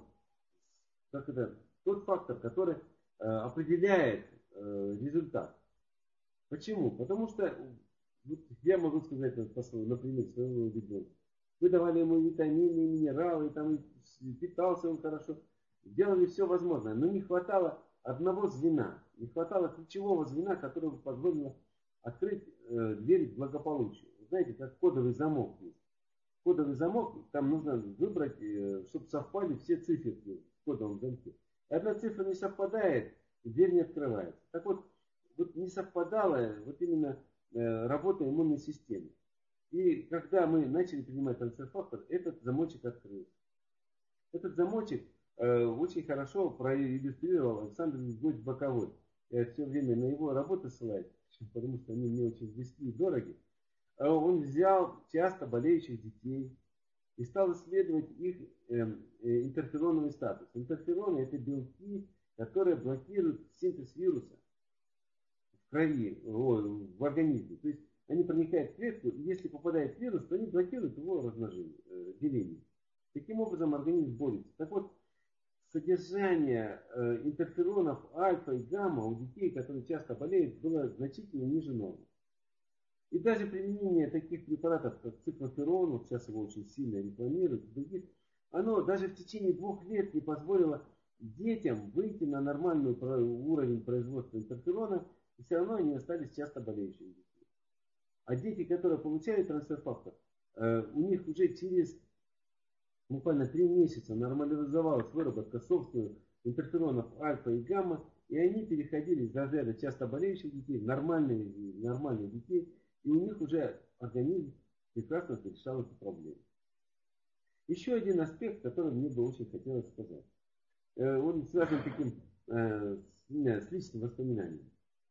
Как это? Тот фактор, который э, определяет э, результат. Почему? Потому что вот, я могу сказать, например, своего ребенка. Вы давали ему витамины, минералы, там, и питался он хорошо. Делали все возможное, но не хватало одного звена, не хватало ключевого звена, которое бы позволило открыть э, дверь к благополучию. Вы знаете, как кодовый замок есть. Кодовый замок, там нужно выбрать, э, чтобы совпали все циферки в кодовом замке. Одна цифра не совпадает, дверь не открывается. Так вот, вот не совпадала вот именно э, работа иммунной системы. И когда мы начали принимать трансфер-фактор, этот замочек открылся. Этот замочек э, очень хорошо проиллюстрировал Александр Григорьевич Боковой. Я все время на его работы ссылаюсь, потому что они мне очень близки и дороги. Он взял часто болеющих детей и стал исследовать их э, э, интерфероновый статус. Интерфероны — это белки, которые блокируют синтез вируса в крови, о, в организме. То есть они проникают в клетку, и если попадает вирус, то они блокируют его размножение, э, деление. Таким образом организм борется. Так вот, содержание э, интерферонов альфа и гамма у детей, которые часто болеют, было значительно ниже нормы. И даже применение таких препаратов, как циклоферон, вот сейчас его очень сильно рекламируют, других, оно даже в течение двух лет не позволило детям выйти на нормальный уровень производства интерферона, и все равно они остались часто болеющими детьми. А дети, которые получали трансфер-фактор, э, у них уже через буквально три месяца нормализовалась выработка собственных интерферонов альфа и гамма, и они переходили из разряда часто болеющих детей в нормальные, нормальных детей, и у них уже организм прекрасно решал эту проблему. Еще один аспект, который мне бы очень хотелось сказать. Он связан таким, э, с личным воспоминанием.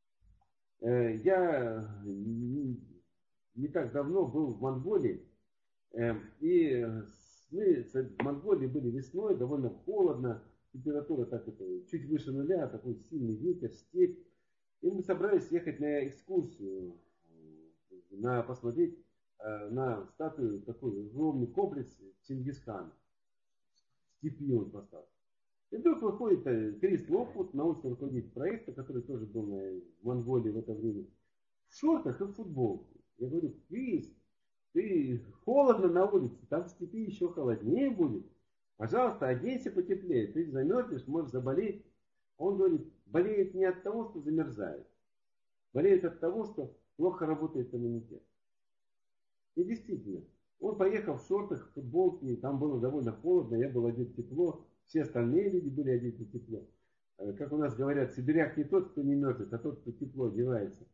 Я не так давно был в Монголии, и мы в Монголии были весной, довольно холодно, температура так это, чуть выше нуля, такой сильный ветер, степь. И мы собрались ехать на экскурсию, на посмотреть э, на статую, такой огромный комплекс Чингисхана. В степи он поставлен. И вдруг выходит Крис Локвуд, научный руководитель проекта, который тоже был в Монголии в это время, в шортах и в футболке. Я говорю: Крис, ты холодно на улице, там в степи еще холоднее будет. Пожалуйста, оденься потеплее, ты замерзнешь, можешь заболеть. Он говорит: болеет не от того, что замерзает, болеет от того, что плохо работает иммунитет. И действительно, он поехал в шортах, в футболке, там было довольно холодно, я был одет тепло, все остальные люди были одеты тепло. Как у нас говорят, сибиряк не тот, кто не мерзнет, а тот, кто тепло одевается.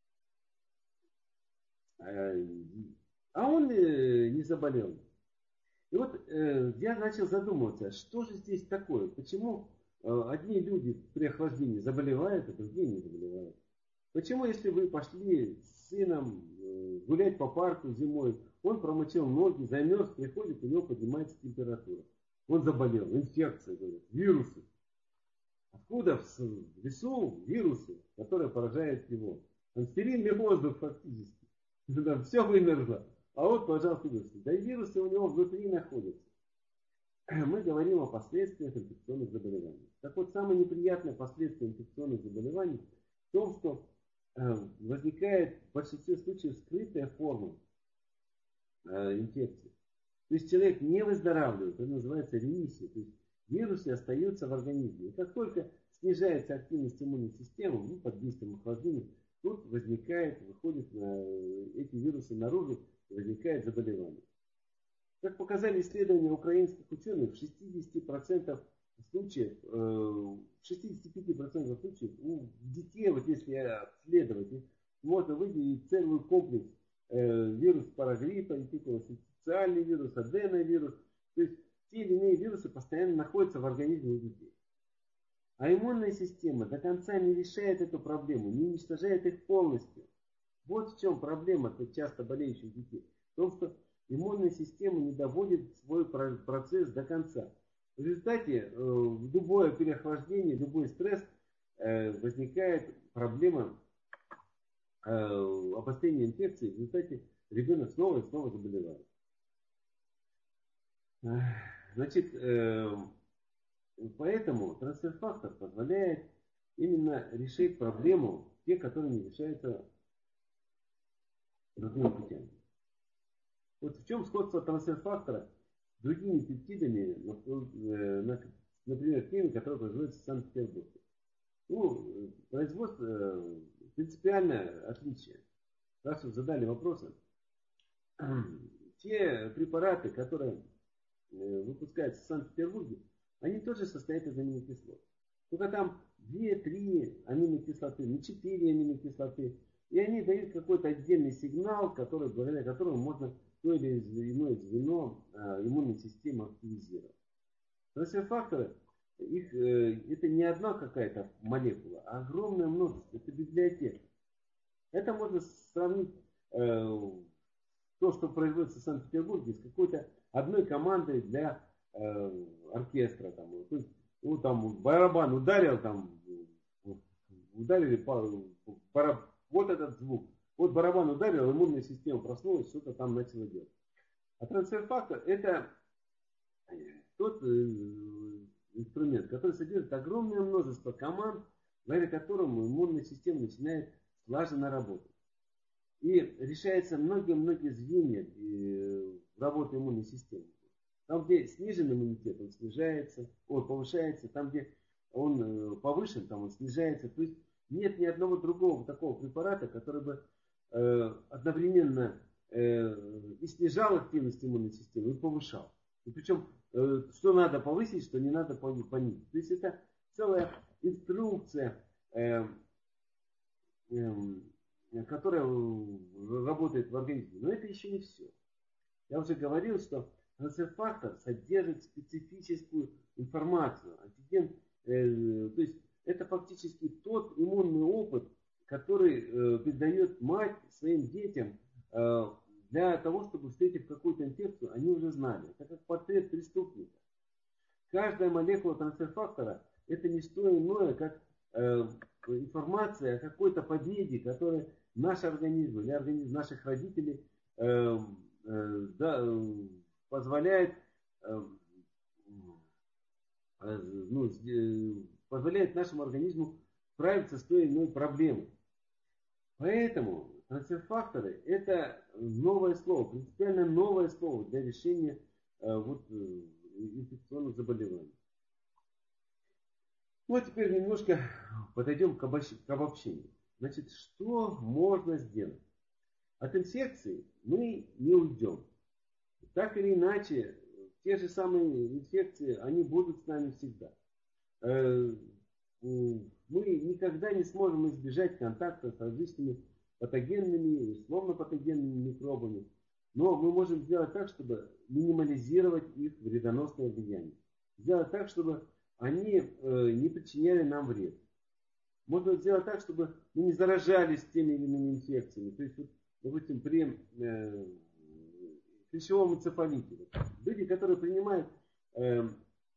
А он не заболел. И вот я начал задумываться, что же здесь такое, почему одни люди при охлаждении заболевают, а другие не заболевают. Почему, если вы пошли с сыном гулять по парку зимой, он промочил ноги, замерз, приходит, у него поднимается температура. Он заболел, инфекция, говорят, вирусы. Откуда в лесу вирусы, которые поражают его? Там стерильный воздух фактически. Там все вымерзло. А вот, пожалуйста, вирусы. Да и вирусы у него внутри находятся. Мы говорим о последствиях инфекционных заболеваний. Так вот, самое неприятное последствие инфекционных заболеваний в том, что возникает в большинстве случаев скрытая форма инфекции. То есть человек не выздоравливает, это называется ремиссия. То есть вирусы остаются в организме. И как только снижается активность иммунной системы, ну, под действием охлаждения, тут возникает, выходят эти вирусы наружу, и возникает заболевание. Как показали исследования украинских ученых, в шестидесяти процентах случаев, в шестидесяти пяти процентах случаев у детей, вот если обследовать, можно выделить целый комплекс вирус парагриппа, инфекционный вирус, аденовирус. То есть те или иные вирусы постоянно находятся в организме у детей. А иммунная система до конца не решает эту проблему, не уничтожает их полностью. Вот в чем проблема часто болеющих детей. В том, что иммунная система не доводит свой процесс до конца. В результате в любое переохлаждение, любой стресс возникает проблема обострения инфекции. В результате ребенок снова и снова заболевает. Значит, поэтому трансфер-фактор позволяет именно решить проблему, те, которые не решаются другими путями. Вот в чем сходство трансфер-фактора с другими пептидами, например, теми, которые производятся в Санкт-Петербурге. Ну, производство принципиальное отличие. Раз вы задали вопросы, те препараты, которые выпускаются в Санкт-Петербурге, они тоже состоят из аминокислот. Только там две-три аминокислоты, не четыре аминокислоты. И они дают какой-то отдельный сигнал, который, благодаря которому можно то или иное звено иммунной системы активизировать. Трансфер-факторы, их, это не одна какая-то молекула, а огромное множество. Это библиотека. Это можно сравнить э, то, что производится в Санкт-Петербурге, с какой-то одной командой для э, оркестра. Там, то есть, ну, там барабан ударил, там, ударили по, бараб, вот этот звук. Вот барабан ударил, иммунная система проснулась, что-то там начало делать. А трансфер-фактор это тот э, инструмент, который содержит огромное множество команд, благодаря которому иммунная система начинает слаженно работать. И решается многие-многие звенья работы иммунной системы. Там, где снижен иммунитет, он снижается, он повышается. Там, где он повышен, там он снижается. То есть нет ни одного другого такого препарата, который бы э, одновременно э, и снижал активность иммунной системы, и повышал. И причем, э, что надо повысить, что не надо понизить. То есть это целая инструкция, э, э, которая работает в организме. Но это еще не все. Я уже говорил, что трансфер-фактор содержит специфическую информацию. Антиген, э, то есть это фактически тот иммунный опыт, который э, передает мать своим детям э, для того, чтобы, встретив какую-то инфекцию, они уже знали. Это как портрет преступника. Каждая молекула трансфер-фактора это не что иное, как э, информация о какой-то победе, которая наш организм или организм наших родителей э, э, да, позволяет э, ну, позволяет нашему организму справиться с той или иной проблемой. Поэтому трансфер-факторы – это новое слово, принципиально новое слово для решения вот, инфекционных заболеваний. Ну а теперь немножко подойдем к обобщению. Значит, что можно сделать? От инфекции мы не уйдем. Так или иначе, те же самые инфекции, они будут с нами всегда. Мы никогда не сможем избежать контакта с различными патогенными, условно-патогенными микробами. Но мы можем сделать так, чтобы минимализировать их вредоносное влияние. Сделать так, чтобы они не причиняли нам вред. Можно сделать так, чтобы мы не заражались теми или иными инфекциями. То есть, допустим, при клещевом энцефалите. Люди, которые принимают э,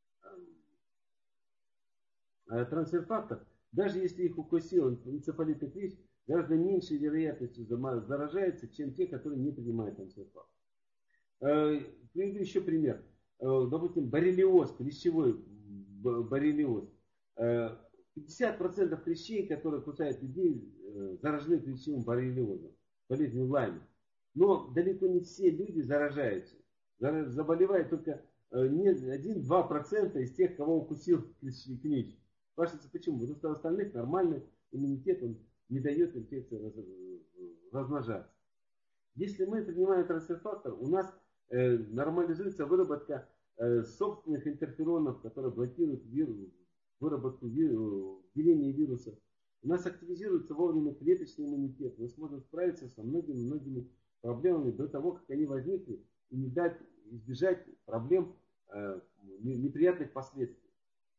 э, трансфер-фактор, даже если их укусил энцефалитный клещ, гораздо меньшей вероятностью заражается, чем те, которые не принимают трансфер-фактор. Э, приведу еще пример. Э, допустим, боррелиоз, клещевой боррелиоз. Э, пятьдесят процентов клещей, которые кусают людей, э, заражены клещевым боррелиозом, болезнью Лайма. Но далеко не все люди заражаются. Заболевает только один-два процента из тех, кого укусил клещ. Спрашивается, почему? Потому что у остальных нормальный иммунитет, он не дает инфекции размножаться. Если мы принимаем трансфер-фактор, у нас нормализуется выработка собственных интерферонов, которые блокируют вирус, выработку деления вирусов. У нас активизируется вовремя клеточный иммунитет. Мы сможем справиться со многими-многими проблемами до того, как они возникли, и не дать избежать проблем, э, неприятных последствий.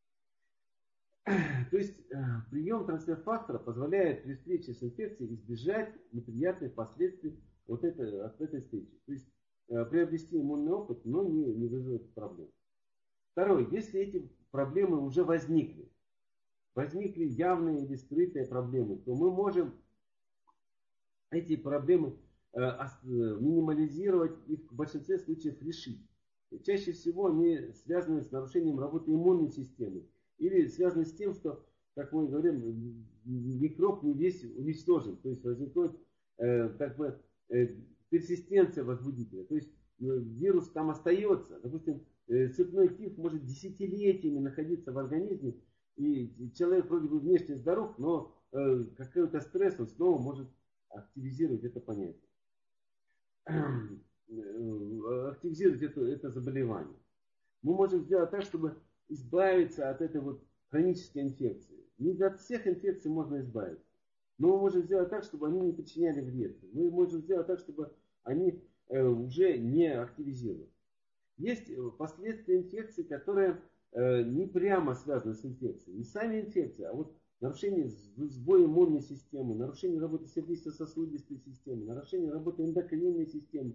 То есть э, прием трансфер-фактора позволяет при встрече с инфекцией избежать неприятных последствий вот это, от этой встречи. То есть э, приобрести иммунный опыт, но не, не вызывает проблем. Второе, если эти проблемы уже возникли, возникли явные или скрытые проблемы, то мы можем эти проблемы минимализировать и в большинстве случаев решить. Чаще всего они связаны с нарушением работы иммунной системы или связаны с тем, что, как мы говорим, микроб не весь уничтожен. То есть возникает э, как бы э, персистенция возбудителя. То есть э, вирус там остается. Допустим, э, цепной тиф может десятилетиями находиться в организме, и человек вроде бы внешне здоров, но э, какой-то стресс он снова может активизировать это понятие. Активизировать это, это заболевание. Мы можем сделать так, чтобы избавиться от этой вот хронической инфекции. Не от всех инфекций можно избавиться. Но мы можем сделать так, чтобы они не причиняли вред. Мы можем сделать так, чтобы они э, уже не активизировались. Есть последствия инфекции, которые э, не прямо связаны с инфекцией. Не сами инфекции, а вот нарушение сбоя иммунной системы, нарушение работы сердечно-сосудистой системы, нарушение работы эндокринной системы.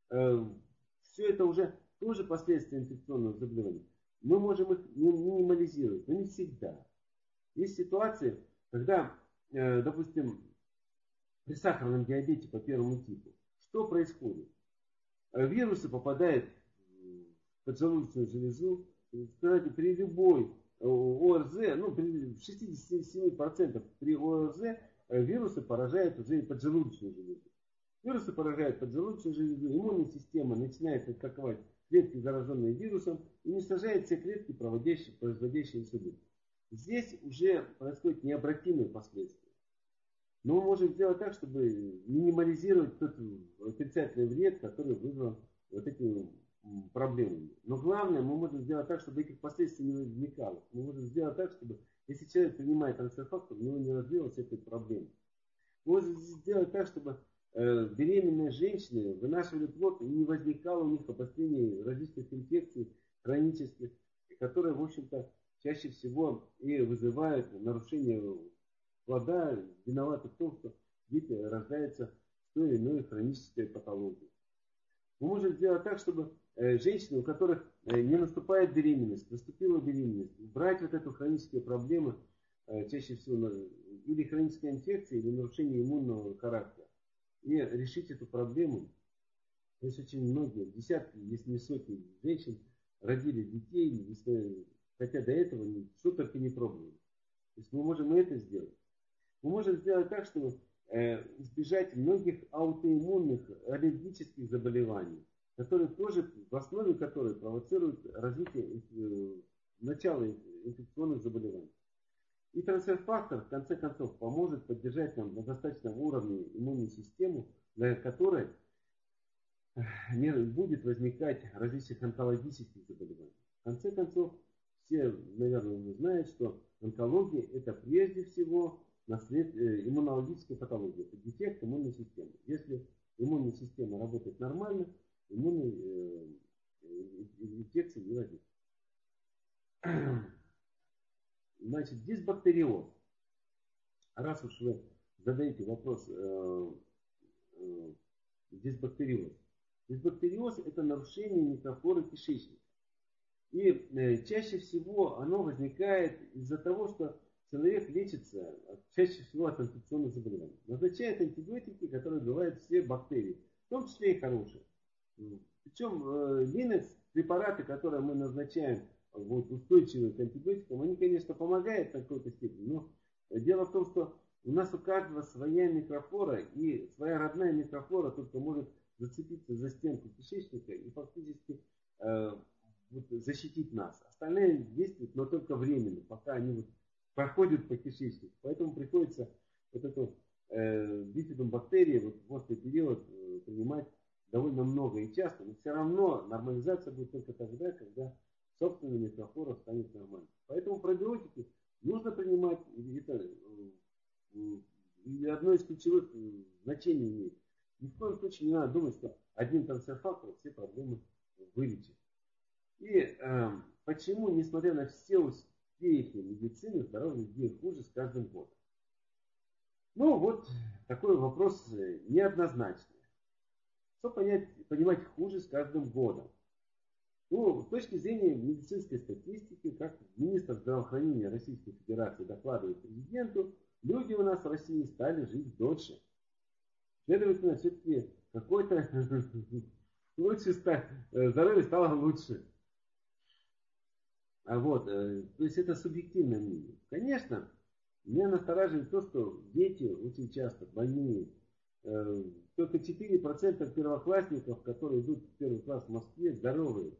Все это уже тоже последствия инфекционного заболевания. Мы можем их минимализировать, но не всегда. Есть ситуации, когда, допустим, при сахарном диабете по первому типу, что происходит? Вирусы попадают в поджелудочную железу, кстати, при любой ОРЗ, ну, при шестидесяти семи процентах при ОРЗ вирусы поражают уже и поджелудочную железу. Вирусы поражают поджелудочную железу, иммунная система начинает атаковать клетки, зараженные вирусом, и уничтожает все клетки, проводящие, производящие инсулин. Здесь уже происходят необратимые последствия. Но мы можем сделать так, чтобы минимализировать тот отрицательный вред, который вызван вот этими проблемами. Но главное, мы можем сделать так, чтобы этих последствий не возникало. Мы можем сделать так, чтобы если человек принимает трансфер-фактор, у него не развилась этой проблемы. Мы можем сделать так, чтобы э, беременные женщины вынашивали плод и не возникало у них обострение различных инфекций хронических, которые, в общем-то, чаще всего и вызывают нарушение плода, виноваты в том, что дети рождаются с той или иной хронической патологией. Мы можем сделать так, чтобы женщины, у которых не наступает беременность, наступила беременность, брать вот эту хронические проблемы, чаще всего или хроническая инфекция, или нарушение иммунного характера, и решить эту проблему. То есть очень многие, десятки, если не сотни женщин родили детей, если хотя до этого что только не пробовали. То есть мы можем и это сделать. Мы можем сделать так, чтобы э, избежать многих аутоиммунных аллергических заболеваний, которые тоже, в основе которых провоцируют развитие э, начала инфекционных заболеваний. И трансфер-фактор, в конце концов, поможет поддержать нам на достаточном уровне иммунную систему, для которой не будет возникать различных онкологических заболеваний. В конце концов, все, наверное, уже знают, что онкология – это прежде всего наслед... иммунологическая патология, это дефект иммунной системы. Если иммунная система работает нормально, иммунной инфекции не возникнет. Значит, дисбактериоз. Раз уж вы задаете вопрос э, э, дисбактериоз. Дисбактериоз – это нарушение микрофлоры кишечника. И э, чаще всего оно возникает из-за того, что человек лечится чаще всего от инфекционных заболеваний. Назначает антибиотики, которые убивают все бактерии, в том числе и хорошие. Причем э, Линекс, препараты, которые мы назначаем, вот, устойчивые к антибиотикам, они, конечно, помогают в какой-то степени, но дело в том, что у нас у каждого своя микрофлора, и своя родная микрофлора только может зацепиться за стенку кишечника и фактически э, вот, защитить нас. Остальные действуют, но только временно, пока они вот проходят по кишечнику. Поэтому приходится вот эту э, бифидобактерии вот, в острый период э, принимать довольно много и часто, но все равно нормализация будет только тогда, когда собственная микрофлора станет нормальной. Поэтому пробиотики нужно принимать, и это и одно из ключевых значений имеет. Ни в коем случае не надо думать, что один трансфер-фактор все проблемы вылечит. И э, почему, несмотря на все успехи медицины, здоровье людей хуже с каждым годом? Ну вот такой вопрос неоднозначный. Что понять, понимать хуже с каждым годом? Ну, с точки зрения медицинской статистики, как министр здравоохранения Российской Федерации докладывает президенту, люди у нас в России стали жить дольше. Следовательно, все-таки какой-то лучше здоровье стало лучше. А вот, то есть это субъективное мнение. Конечно, меня настораживает то, что дети очень часто больные. Только четыре процента первоклассников, которые идут в первый класс в Москве, здоровые.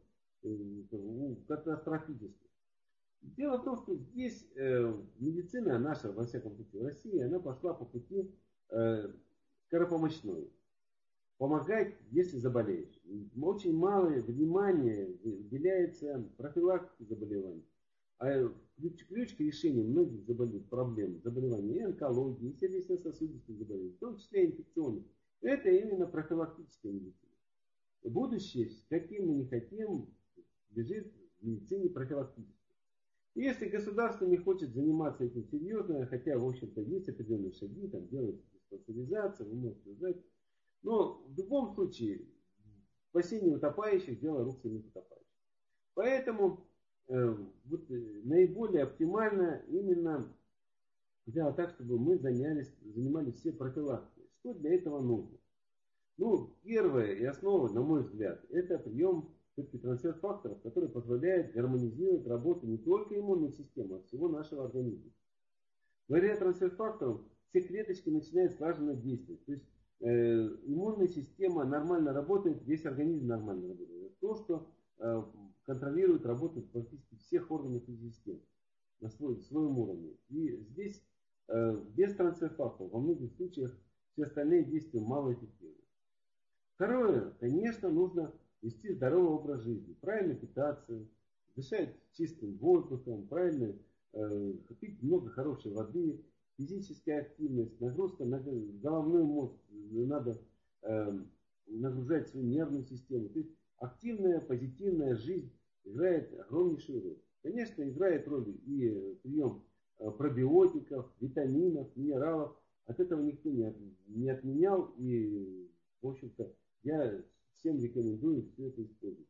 Катастрофически. Дело в том, что здесь э, медицина наша, во всяком случае в России, она пошла по пути э, скоропомощной. Помогать, если заболеешь. Очень малое внимание уделяется профилактике заболеваний. А ключ, ключ к решению многих заболеваний, проблем, заболеваний и онкологии, и сердечно-сосудистых заболеваний, в том числе и инфекционных, это именно профилактическая медицина. Будущее, каким мы не хотим, лежит в медицине профилактической. И если государство не хочет заниматься этим серьезно, хотя, в общем-то, есть определенные шаги, там делается диспансеризация, вы можете узнать, но в любом случае спасение утопающих – дело рук самих утопающих. Поэтому э, вот, наиболее оптимально именно делать так, чтобы мы занялись, занимались все профилактикой. Что для этого нужно? Ну, первое и основа, на мой взгляд, это прием все-таки трансфер-факторов, который позволяет гармонизировать работу не только иммунной системы, а всего нашего организма. Благодаря трансфер-факторам все клеточки начинают слаженно действовать. То есть э, иммунная система нормально работает, весь организм нормально работает. То, что э, контролирует работу практически всех органов и систем на свой, своем уровне. И здесь э, без трансфер-факторов во многих случаях все остальные действия малоэффективны. Второе, конечно, нужно вести здоровый образ жизни, правильно питаться, дышать чистым воздухом, правильно э, пить много хорошей воды, физическая активность, нагрузка на головной мозг, надо э, нагружать свою нервную систему. То есть активная, позитивная жизнь играет огромнейшую роль. Конечно, играет роль и прием пробиотиков, витаминов, минералов. От этого никто не, от, не отменял, и, в общем-то, я всем рекомендую все это использовать.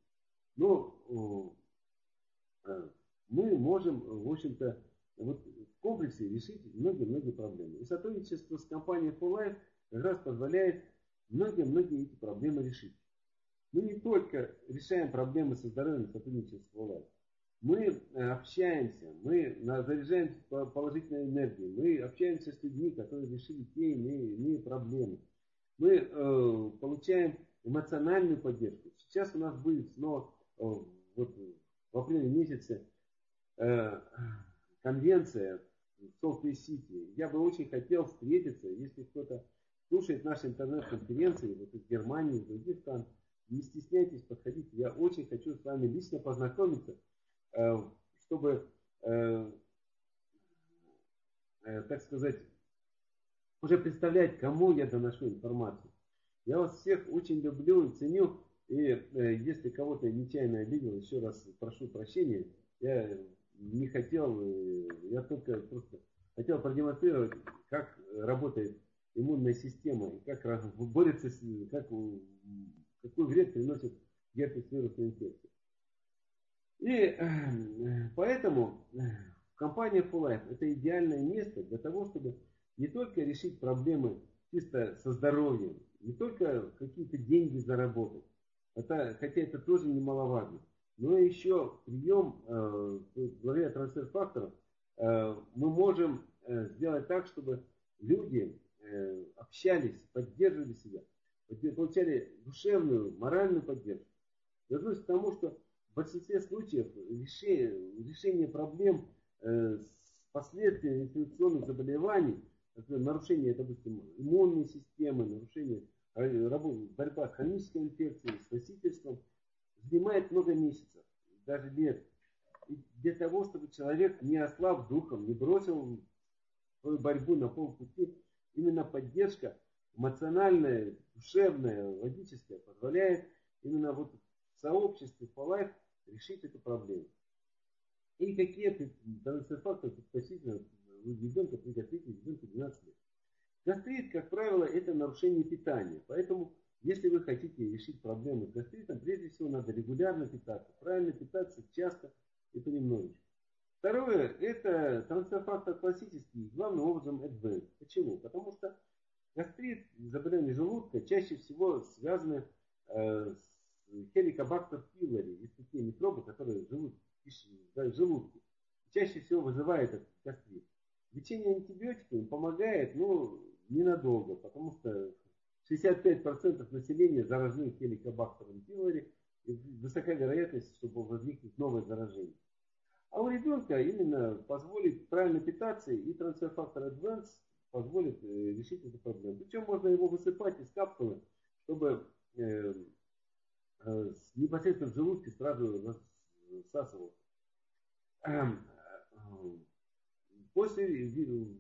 Но э, мы можем, в общем-то, вот в комплексе решить многие-многие проблемы. И сотрудничество с компанией фор лайф как раз позволяет многие-многие эти проблемы решить. Мы не только решаем проблемы со здоровьем сотрудничества с фор лайф, Мы общаемся, мы заряжаемся положительной энергией, мы общаемся с людьми, которые решили те или иные проблемы. Мы э, получаем эмоциональную поддержку. Сейчас у нас будет снова э, вот, в апреле месяце э, конвенция в Солт-Лейк-Сити. Я бы очень хотел встретиться, если кто-то слушает наши интернет-конференции вот из Германии, из других стран, не стесняйтесь, подходите. Я очень хочу с вами лично познакомиться, э, чтобы, э, э, так сказать, уже представлять, кому я доношу информацию. Я вас всех очень люблю и ценю. И э, если кого-то нечаянно обидел, еще раз прошу прощения. Я не хотел, э, я только просто хотел продемонстрировать, как работает иммунная система и как борется с, как, какой вред приносит герпес-вирусная инфекция. И э, поэтому компания Full Life это идеальное место для того, чтобы не только решить проблемы чисто со здоровьем, не только какие-то деньги заработать, это, хотя это тоже немаловажно, но еще прием, э, благодаря трансфер-факторам, э, мы можем э, сделать так, чтобы люди э, общались, поддерживали себя, получали душевную, моральную поддержку. Вернусь к тому, что в большинстве случаев решение, решение проблем э, с последствиями инфекционных заболеваний, нарушение, допустим, иммунной системы, нарушение работы, борьба с хронической инфекцией, с носительством, занимает много месяцев, даже лет. И для того, чтобы человек не ослаб духом, не бросил свою борьбу на полпути, именно поддержка эмоциональная, душевная, логическая позволяет именно вот в сообществе Full Life решить эту проблему. И какие факторы предпочтительны у ребенка при гастрите ребенка двенадцати лет. Гастрит, как правило, это нарушение питания. Поэтому, если вы хотите решить проблему с гастритом, прежде всего надо регулярно питаться. Правильно питаться часто и понемножечку. Второе, это трансфер-фактор классический, главным образом Advanced. Почему? Потому что гастрит, заболевание желудка, чаще всего связаны э, с Helicobacter pylori. Есть такие микробы, которые живут в желудке. Чаще всего вызывает этот гастрит. Лечение антибиотиками помогает, но ненадолго, потому что шестьдесят пять процентов населения заражены хеликобактером пилори, и высока вероятность, чтобы возникнет новое заражение. А у ребенка именно позволит правильно питаться, и трансфер-фактор Advance позволит э, решить эту проблему. Причем можно его высыпать из капсулы, чтобы э, э, непосредственно в желудке сразу всасывался. После,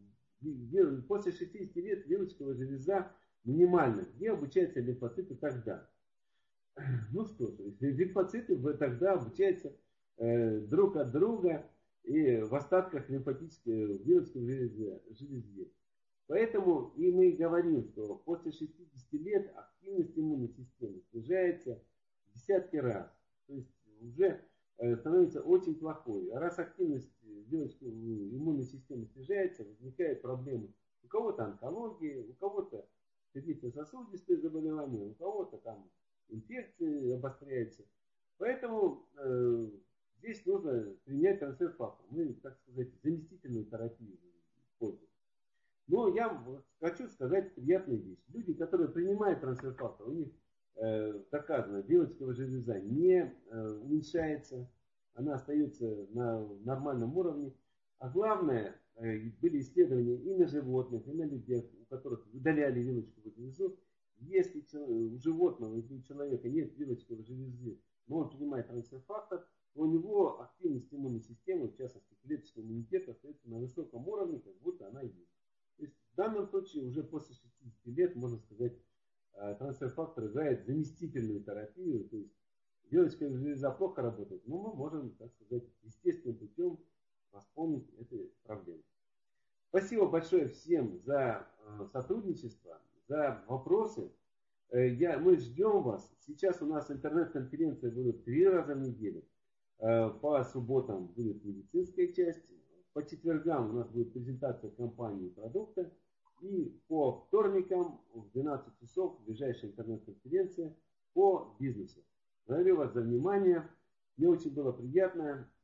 после шестидесяти лет вилочковая железа минимальна, где обучаются лимфоциты тогда. Ну что ж, лимфоциты тогда обучаются э, друг от друга и в остатках лимфатической вилочковой железы. Поэтому и мы говорим, что после шестидесяти лет активность иммунной системы снижается в десятки раз. То есть уже становится очень плохой. А раз активность иммунной системы снижается, возникают проблемы. У кого-то онкология, у кого-то сердечно-сосудистые заболевания, у кого-то там инфекции обостряются. Поэтому э, здесь нужно принять трансфер-фактор. Мы, так сказать, заместительную терапию используем. Но я хочу сказать приятную вещь. Люди, которые принимают трансфер-фактор, у них э, доказано, вилочковая железа не э, уменьшается, она остается на нормальном уровне. А главное, э, были исследования и на животных, и на людях, у которых удаляли вилочковую железу. Если у животного или у человека нет вилочковой железы, но он принимает трансфер-фактор, то у него активность иммунной системы, в частности клеточного иммунитета, остается на высоком уровне, как будто она есть. То есть в данном случае уже после шестидесяти лет, можно сказать, трансфер-фактор играет заместительную терапию. То есть вилочковая железа плохо работает, но мы можем, так сказать, естественным путем восполнить эту проблему. Спасибо большое всем за сотрудничество, за вопросы. Я, мы ждем вас. Сейчас у нас интернет-конференция будет три раза в неделю. По субботам будет медицинская часть. По четвергам у нас будет презентация компании и продукта. И по вторникам в двенадцать часов ближайшая интернет-конференция по бизнесу. Благодарю вас за внимание. Мне очень было приятно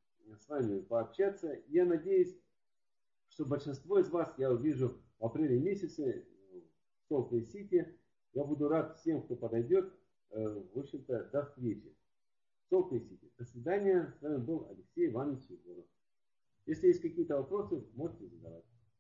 с вами пообщаться. Я надеюсь, что большинство из вас я увижу в апреле месяце в Солт-Лейк-Сити. Я буду рад всем, кто подойдет. В общем-то, до встречи. Солт-Лейк-Сити. До свидания. С вами был Алексей Иванович Егоров. Если есть какие-то вопросы, можете задавать.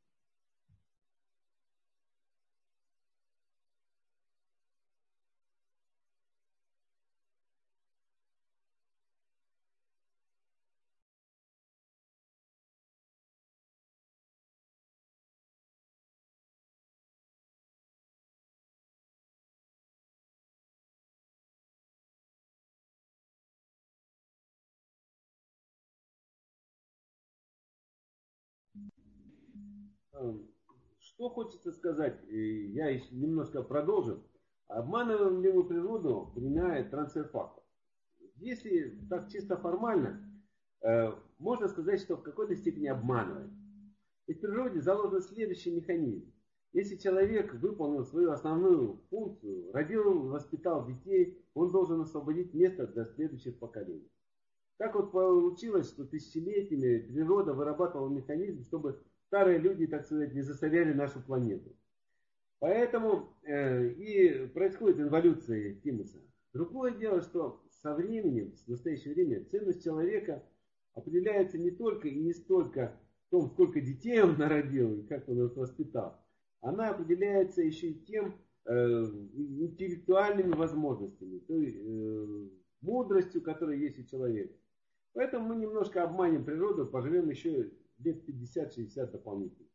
Что хочется сказать, я еще немножко продолжу. Обманываем ли мы природу, применяя трансфер фактов? Если так чисто формально, можно сказать, что в какой-то степени обманываем. И в природе заложен следующий механизм. Если человек выполнил свою основную функцию, родил, воспитал детей, он должен освободить место для следующих поколений. Так вот получилось, что тысячелетиями природа вырабатывала механизм, чтобы старые люди, так сказать, не засоряли нашу планету. Поэтому э, и происходит инволюция тимуса. Другое дело, что со временем, в настоящее время, ценность человека определяется не только и не столько в том, сколько детей он народил и как он их воспитал. Она определяется еще и тем э, интеллектуальными возможностями, той э, мудростью, которая есть у человека. Поэтому мы немножко обманем природу, поживем еще лет пятьдесят-шестьдесят дополнительно.